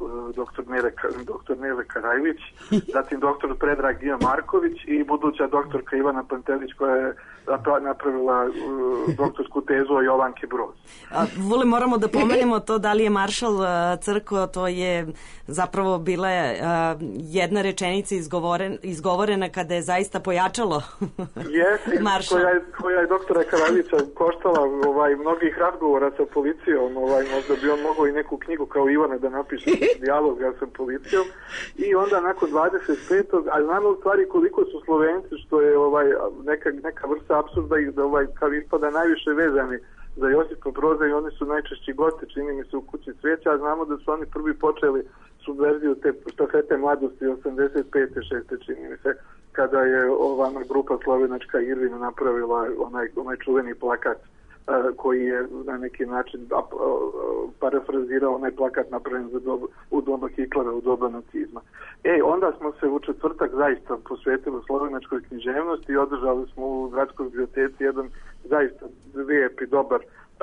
doktor Nele Karajlić, zatim doktor Predrag Gija Marković i buduća doktorka Ivana Pantelić koja je napravila doktorsku tezu o Jovanki Broz. Vule, moramo da pomenemo to da li je maršal crkao, to je zapravo bila jedna rečenica izgovorena kada je zaista pojačalo maršal. Koja je doktora Karajlića koštala mnogih razgovora sa policijom, možda bi on mogao i neku knjigu kao Ivana da napiše dijaloga sa policijom i onda nakon 25. a znamo u stvari koliko su Slovenci, što je neka vrsta apsurda i da kao ispada najviše vezani za Josipa Broza i oni su najčešći gosti, čini mi se, u Kući cvijeća, a znamo da su oni prvi počeli subverziju te štafete mladosti 85. 6. čini mi se, kada je grupa slovenačka Irvin napravila onaj čuveni plakat koji je na neki način parafrazirao onaj plakat napravljen u doba Hitlera, u doba nacizma. Onda smo se u četvrtak zaista posvetili slovenačkoj književnosti i održali smo u Gradskoj biblioteci jedan zaista lijep i dobar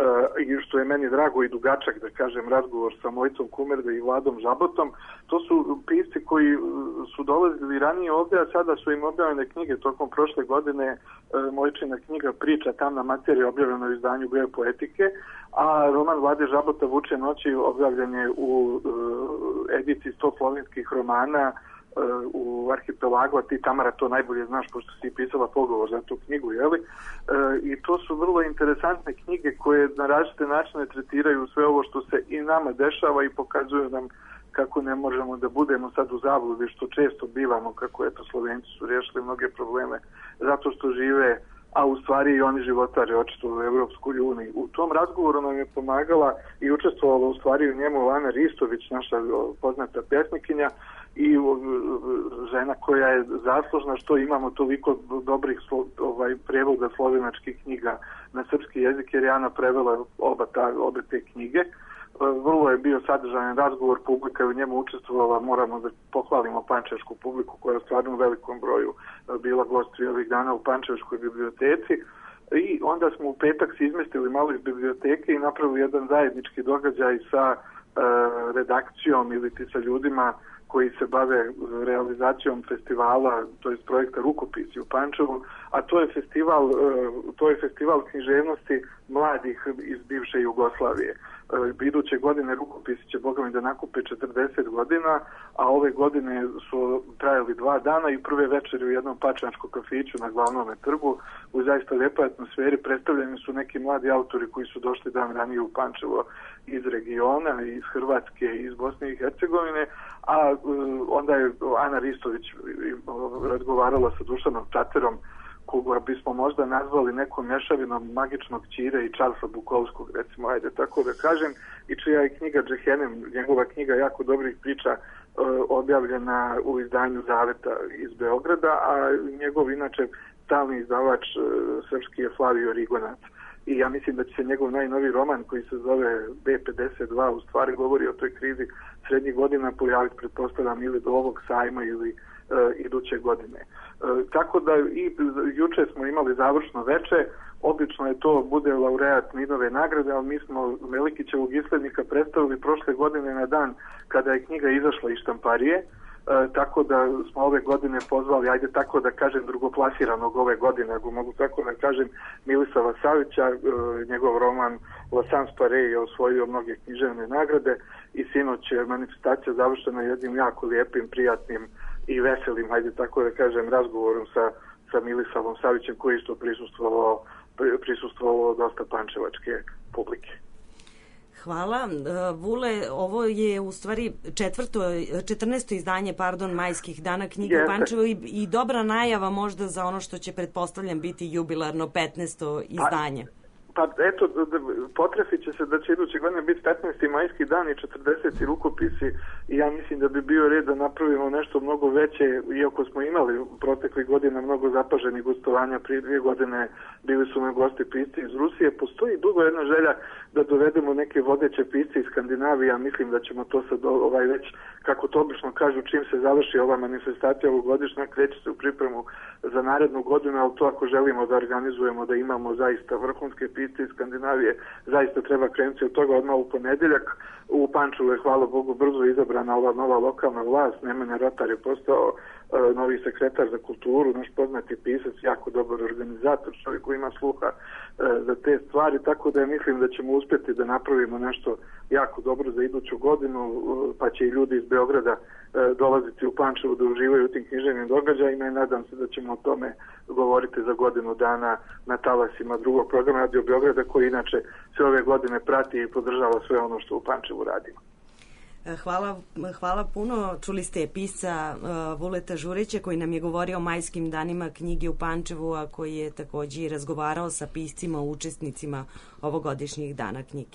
i što je meni drago i dugačak, da kažem, razgovor sa Mojcom Kumerde i Vladom Žabotom. To su pisci koji su dolazili ranije ovdje, a sada su im objavljene knjige tokom prošle godine. Mojčina knjiga Priča, tamna materija, objavljena u izdanju Geopoetike, a roman Vlade Žabota Vuče noći objavljen je u ediciji 100 slovenskih romana u Arhipelagu, a ti, Tamara, to najbolje znaš pošto si pisala pogovor za tu knjigu, jeli? I to su vrlo interesantne knjige koje na različite načine tretiraju sve ovo što se i nama dešava i pokazuju nam kako ne možemo da budemo sad u zabludi, što često bivamo, kako eto Slovenci su riješili mnoge probleme zato što žive, a u stvari i oni životare očito u Evropskoj uniji. U tom razgovoru nam je pomagala i učestvovala u stvari u njemu Ana Ristović, naša poznata pjesnikinja i žena koja je zaslužna što imamo toliko dobrih prijevoda slovenačkih knjiga na srpski jezik, jer je Ana prevela obe te knjige. Vrlo je bio sadržajan razgovor, publika je u njemu učestvovala, moramo da pohvalimo pančevačku publiku koja je stvarno u velikom broju bila gost ovih dana u Pančevačkoj biblioteci. I onda smo u petak se izmestili malo iz biblioteke i napravili jedan zajednički događaj sa redakcijom ili sa ljudima koji se bave realizacijom festivala, to je projekta Rukopisi u Pančevu, a to je festival književnosti mladih iz bivše Jugoslavije. Iduće godine Rukopisi će, Boga mi, da nakupe 40 godina, a ove godine su trajali 2 dana i prve večeri u jednom pačanačkom kafiću na Glavnom trgu. U zaista lijepoj atmosferi predstavljeni su neki mladi autori koji su došli dan ranije u Pančevo iz regiona, iz Hrvatske i iz Bosne i Hercegovine, a onda je Ana Ristović razgovarala sa Dušanom Čaterom, koga bismo možda nazvali nekom mješavinom magičnog Ćire i Charlesa Bukowskog, recimo, ajde tako da kažem, i čija je knjiga Džehenem, njegova knjiga jako dobrih priča, objavljena u izdanju Zaveta iz Beograda, a njegov inače stalni izdavač srpski je Flavio Rigonac. I ja mislim da će se njegov najnoviji roman koji se zove B52, u stvari govori o toj krizi srednjih godina, pojaviti, pretpostavljam, ili do ovog sajma ili iduće godine. Tako da i juče smo imali završno veče, obično je to bude laureat Ninove nagrade, ali mi smo Melikićevog islednika predstavili prošle godine na dan kada je knjiga izašla iz štamparije, tako da smo ove godine pozvali, ajde tako da kažem, drugoplasiranog ove godine, ako mogu tako da kažem, Milisava Savića. Njegov roman La Sans Pare je osvojio mnoge književne nagrade i sinoć je manifestacija završena jednim jako lijepim, prijatnim i veselim, ajde tako da kažem, razgovorom sa Milisavom Savićem, koji isto prisustvovalo dosta pančevačke publike. Hvala. Vule, ovo je u stvari 14. izdanje majskih dana knjige u Pančevu i dobra najava možda za ono što će, pretpostavljam, biti jubilarno 15. izdanje. Pa eto, potrefit će se da će iduće godine biti 15. majski dan i 40. rukopisi i ja mislim da bi bio red da napravimo nešto mnogo veće, iako smo imali u proteklih godina mnogo zapaženih gostovanja. Prije 2 godine bili su nam gosti pisci iz Rusije. Postoji dugo jedna želja da dovedemo neke vodeće pisce iz Skandinavije, a mislim da ćemo to sad već kako to obično kažu, čim se završi ova manifestacija ovogodišnja, kreće se u pripremu za narednu godinu, ali to ako želimo da organizujemo, da imamo zaista vrhunske pisce iz Skandinavije, zaista treba krenuti od toga odmah u ponedeljak. U Pančevu je, hvala Bogu, brzo izabrana ova nova lokalna vlast. Nemanja Rotar je postao novi sekretar za kulturu, naš poznati pisac, jako dobar organizator, čovjek koji ima sluha za te stvari, tako da mislim da ćemo uspjeti da napravimo nešto jako dobro za iduću godinu, pa će i ljudi iz Beograda dolaziti u Pančevo da uživaju u tim književnim događajima i nadam se da ćemo o tome govoriti za godinu dana na talasima drugog programa Radio Beograda, koji inače sve ove godine prati i podržava sve ono što u Pančevu radimo. Hvala puno. Čuli ste pisca Vuleta Žurića koji nam je govorio o majskim danima knjige u Pančevu, a koji je također razgovarao sa piscima, učesnicima ovogodišnjih dana knjige.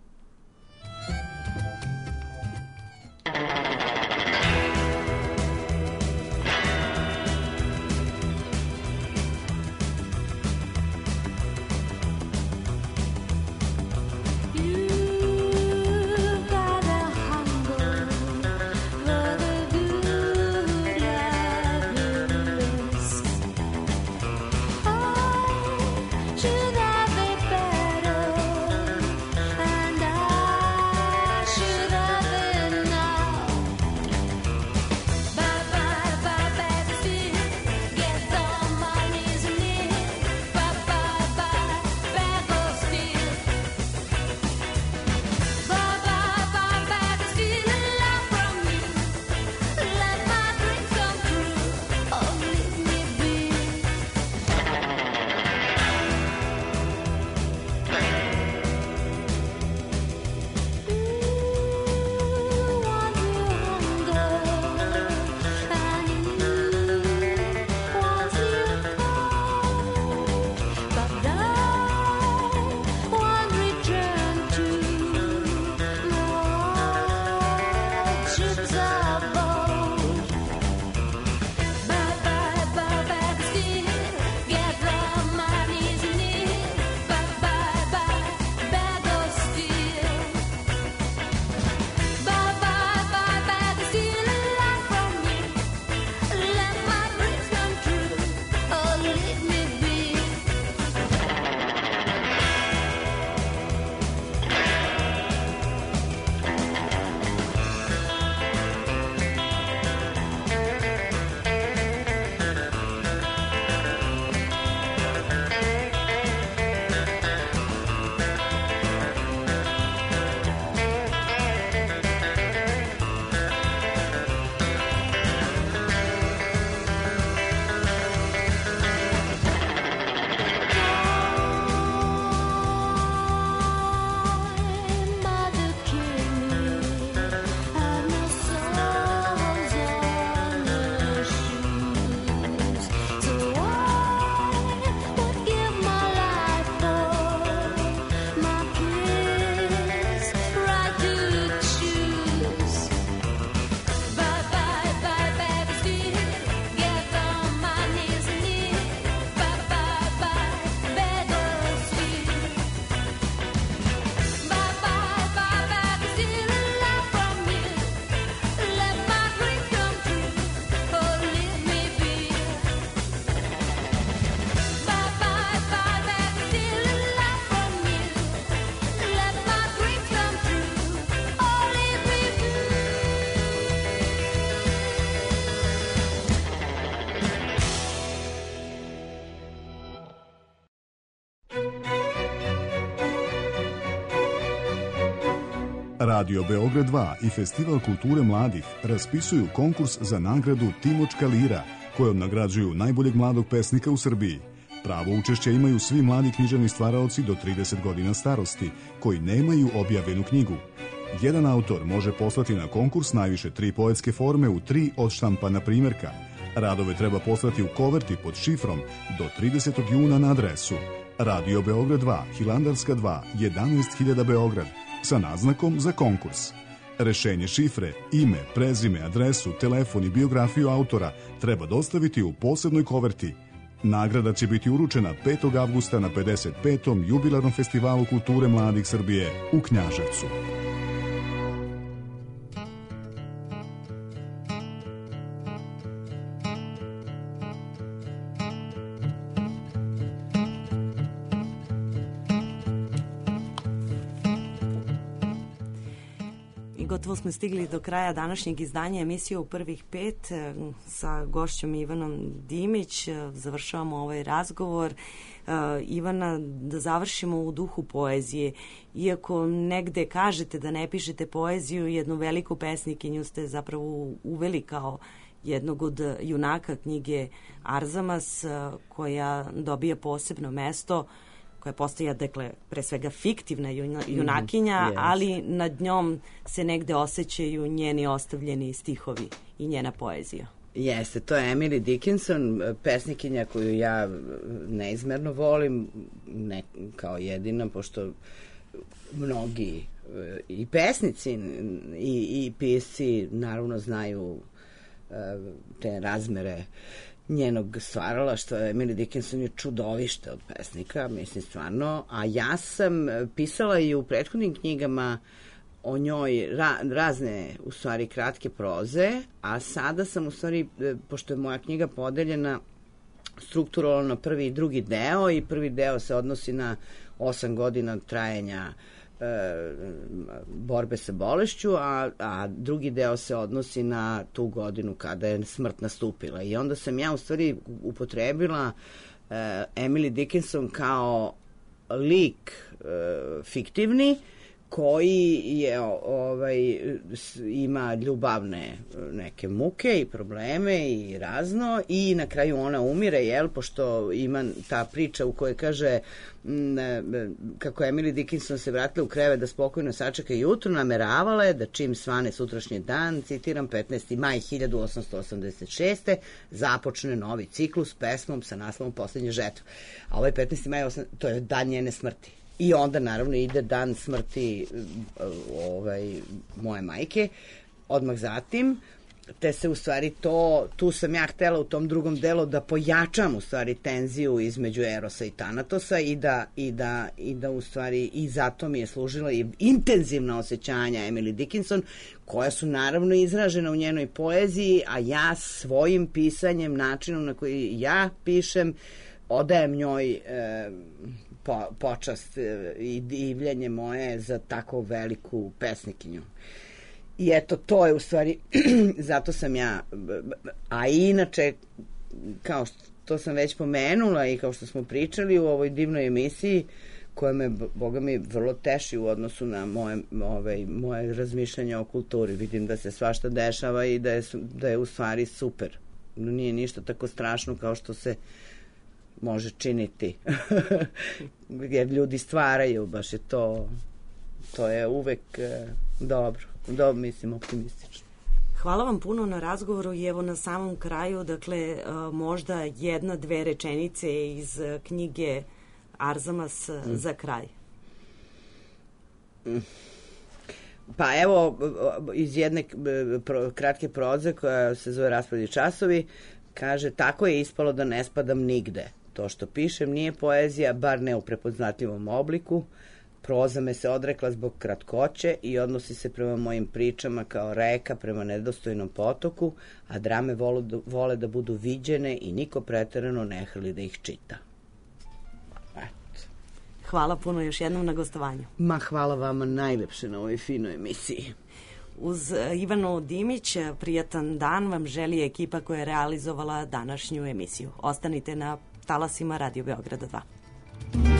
Radio Beograd 2 i Festival kulture mladih raspisuju konkurs za nagradu Timočka lira, kojom nagrađuju najboljeg mladog pesnika u Srbiji. Pravo učešće imaju svi mladi književni stvaraoci do 30 godina starosti, koji nemaju objavljenu knjigu. Jedan autor može poslati na konkurs najviše 3 poetske forme u 3 odštampana primjerka. Radove treba poslati u koverti pod šifrom do 30. juna na adresu Radio Beograd 2, Hilandarska 2, 11.000 Beograd, sa naznakom za konkurs. Rešenje šifre, ime, prezime, adresu, telefon i biografiju autora treba dostaviti u posebnoj koverti. Nagrada će biti uručena 5. avgusta na 55. jubilarnom festivalu kulture mladih Srbije u Knjaževcu. I gotovo smo stigli do kraja današnjeg izdanja emisije U prvih 5 sa gošćom Ivanom Dimić. Završavamo ovaj razgovor. Ivana, da završimo u duhu poezije. Iako negde kažete da ne pišete poeziju, jednu veliku pesnikinju ste zapravo uveli kao jednog od junaka knjige Arzamas, koja dobija posebno mesto, koja postaje, dakle, pre svega fiktivna junakinja, ali nad njom se negde osjećaju njeni ostavljeni stihovi i njena poezija. Jeste, to je Emily Dickinson, pesnikinja koju ja neizmerno volim, ne kao jedina, pošto mnogi i pesnici i pisci naravno znaju te razmere njenog stvaralaštva. Emily Dickinson je čudovište od pesnika, mislim stvarno, a ja sam pisala i u prethodnim knjigama o njoj razne, u stvari, kratke proze, a sada sam, u stvari, pošto je moja knjiga podeljena strukturalno na prvi i drugi deo, i prvi deo se odnosi na 8 godina trajanja borbe sa bolešću, a drugi deo se odnosi na tu godinu kada je smrt nastupila. I onda sam ja, u stvari, upotrebila Emily Dickinson kao lik fiktivni, koji je, ima ljubavne neke muke i probleme i razno, i na kraju ona umire, pošto ima ta priča u kojoj kaže kako Emily Dickinson se vratila u krevet da spokojno sačeka jutro, nameravala je da čim svane sutrašnji dan, citiram, 15. maj 1886. započne novi ciklus pesmom sa naslovom Poslednja žetva. A ovaj 15. maj, to je dan njene smrti. I onda, naravno, ide dan smrti moje majke, odmah zatim, te se, u stvari, tu sam ja htela u tom drugom delu da pojačam, u stvari, tenziju između Erosa i Tanatosa i da u stvari, i zato mi je služila i intenzivna osjećanja Emily Dickinson, koja su, naravno, izražena u njenoj poeziji, a ja svojim pisanjem, načinom na koji ja pišem, odajem njoj počast i divljenje moje za tako veliku pesnikinju. I eto, to je, u stvari, zato sam ja, a inače, kao što sam već pomenula i kao što smo pričali u ovoj divnoj emisiji, koja me, boga mi, vrlo teši u odnosu na moje razmišljanje o kulturi. Vidim da se svašta dešava i da je u stvari super. Nije ništa tako strašno kao što se može činiti. Jer ljudi stvaraju, baš je to je uvek dobro, mislim, optimistično. Hvala vam puno na razgovoru i evo na samom kraju, dakle, možda 1-2 rečenice iz knjige Arzamas za kraj. Pa evo, iz jedne kratke proze koja se zove Raspredi časovi, kaže, tako je ispalo da ne spadam nigde. To što pišem nije poezija, bar ne u prepoznatljivom obliku. Proza me se odrekla zbog kratkoće i odnosi se prema mojim pričama kao reka prema nedostojnom potoku, a drame vole da budu viđene i niko preterano ne hrli da ih čita. Hvala puno još jednom na gostovanju. Ma, hvala vama najlepše na ovoj finoj emisiji. Uz Ivanu Dimić, prijatan dan vam želi ekipa koja je realizovala današnju emisiju. Ostanite na talasima Radio Beograda 2.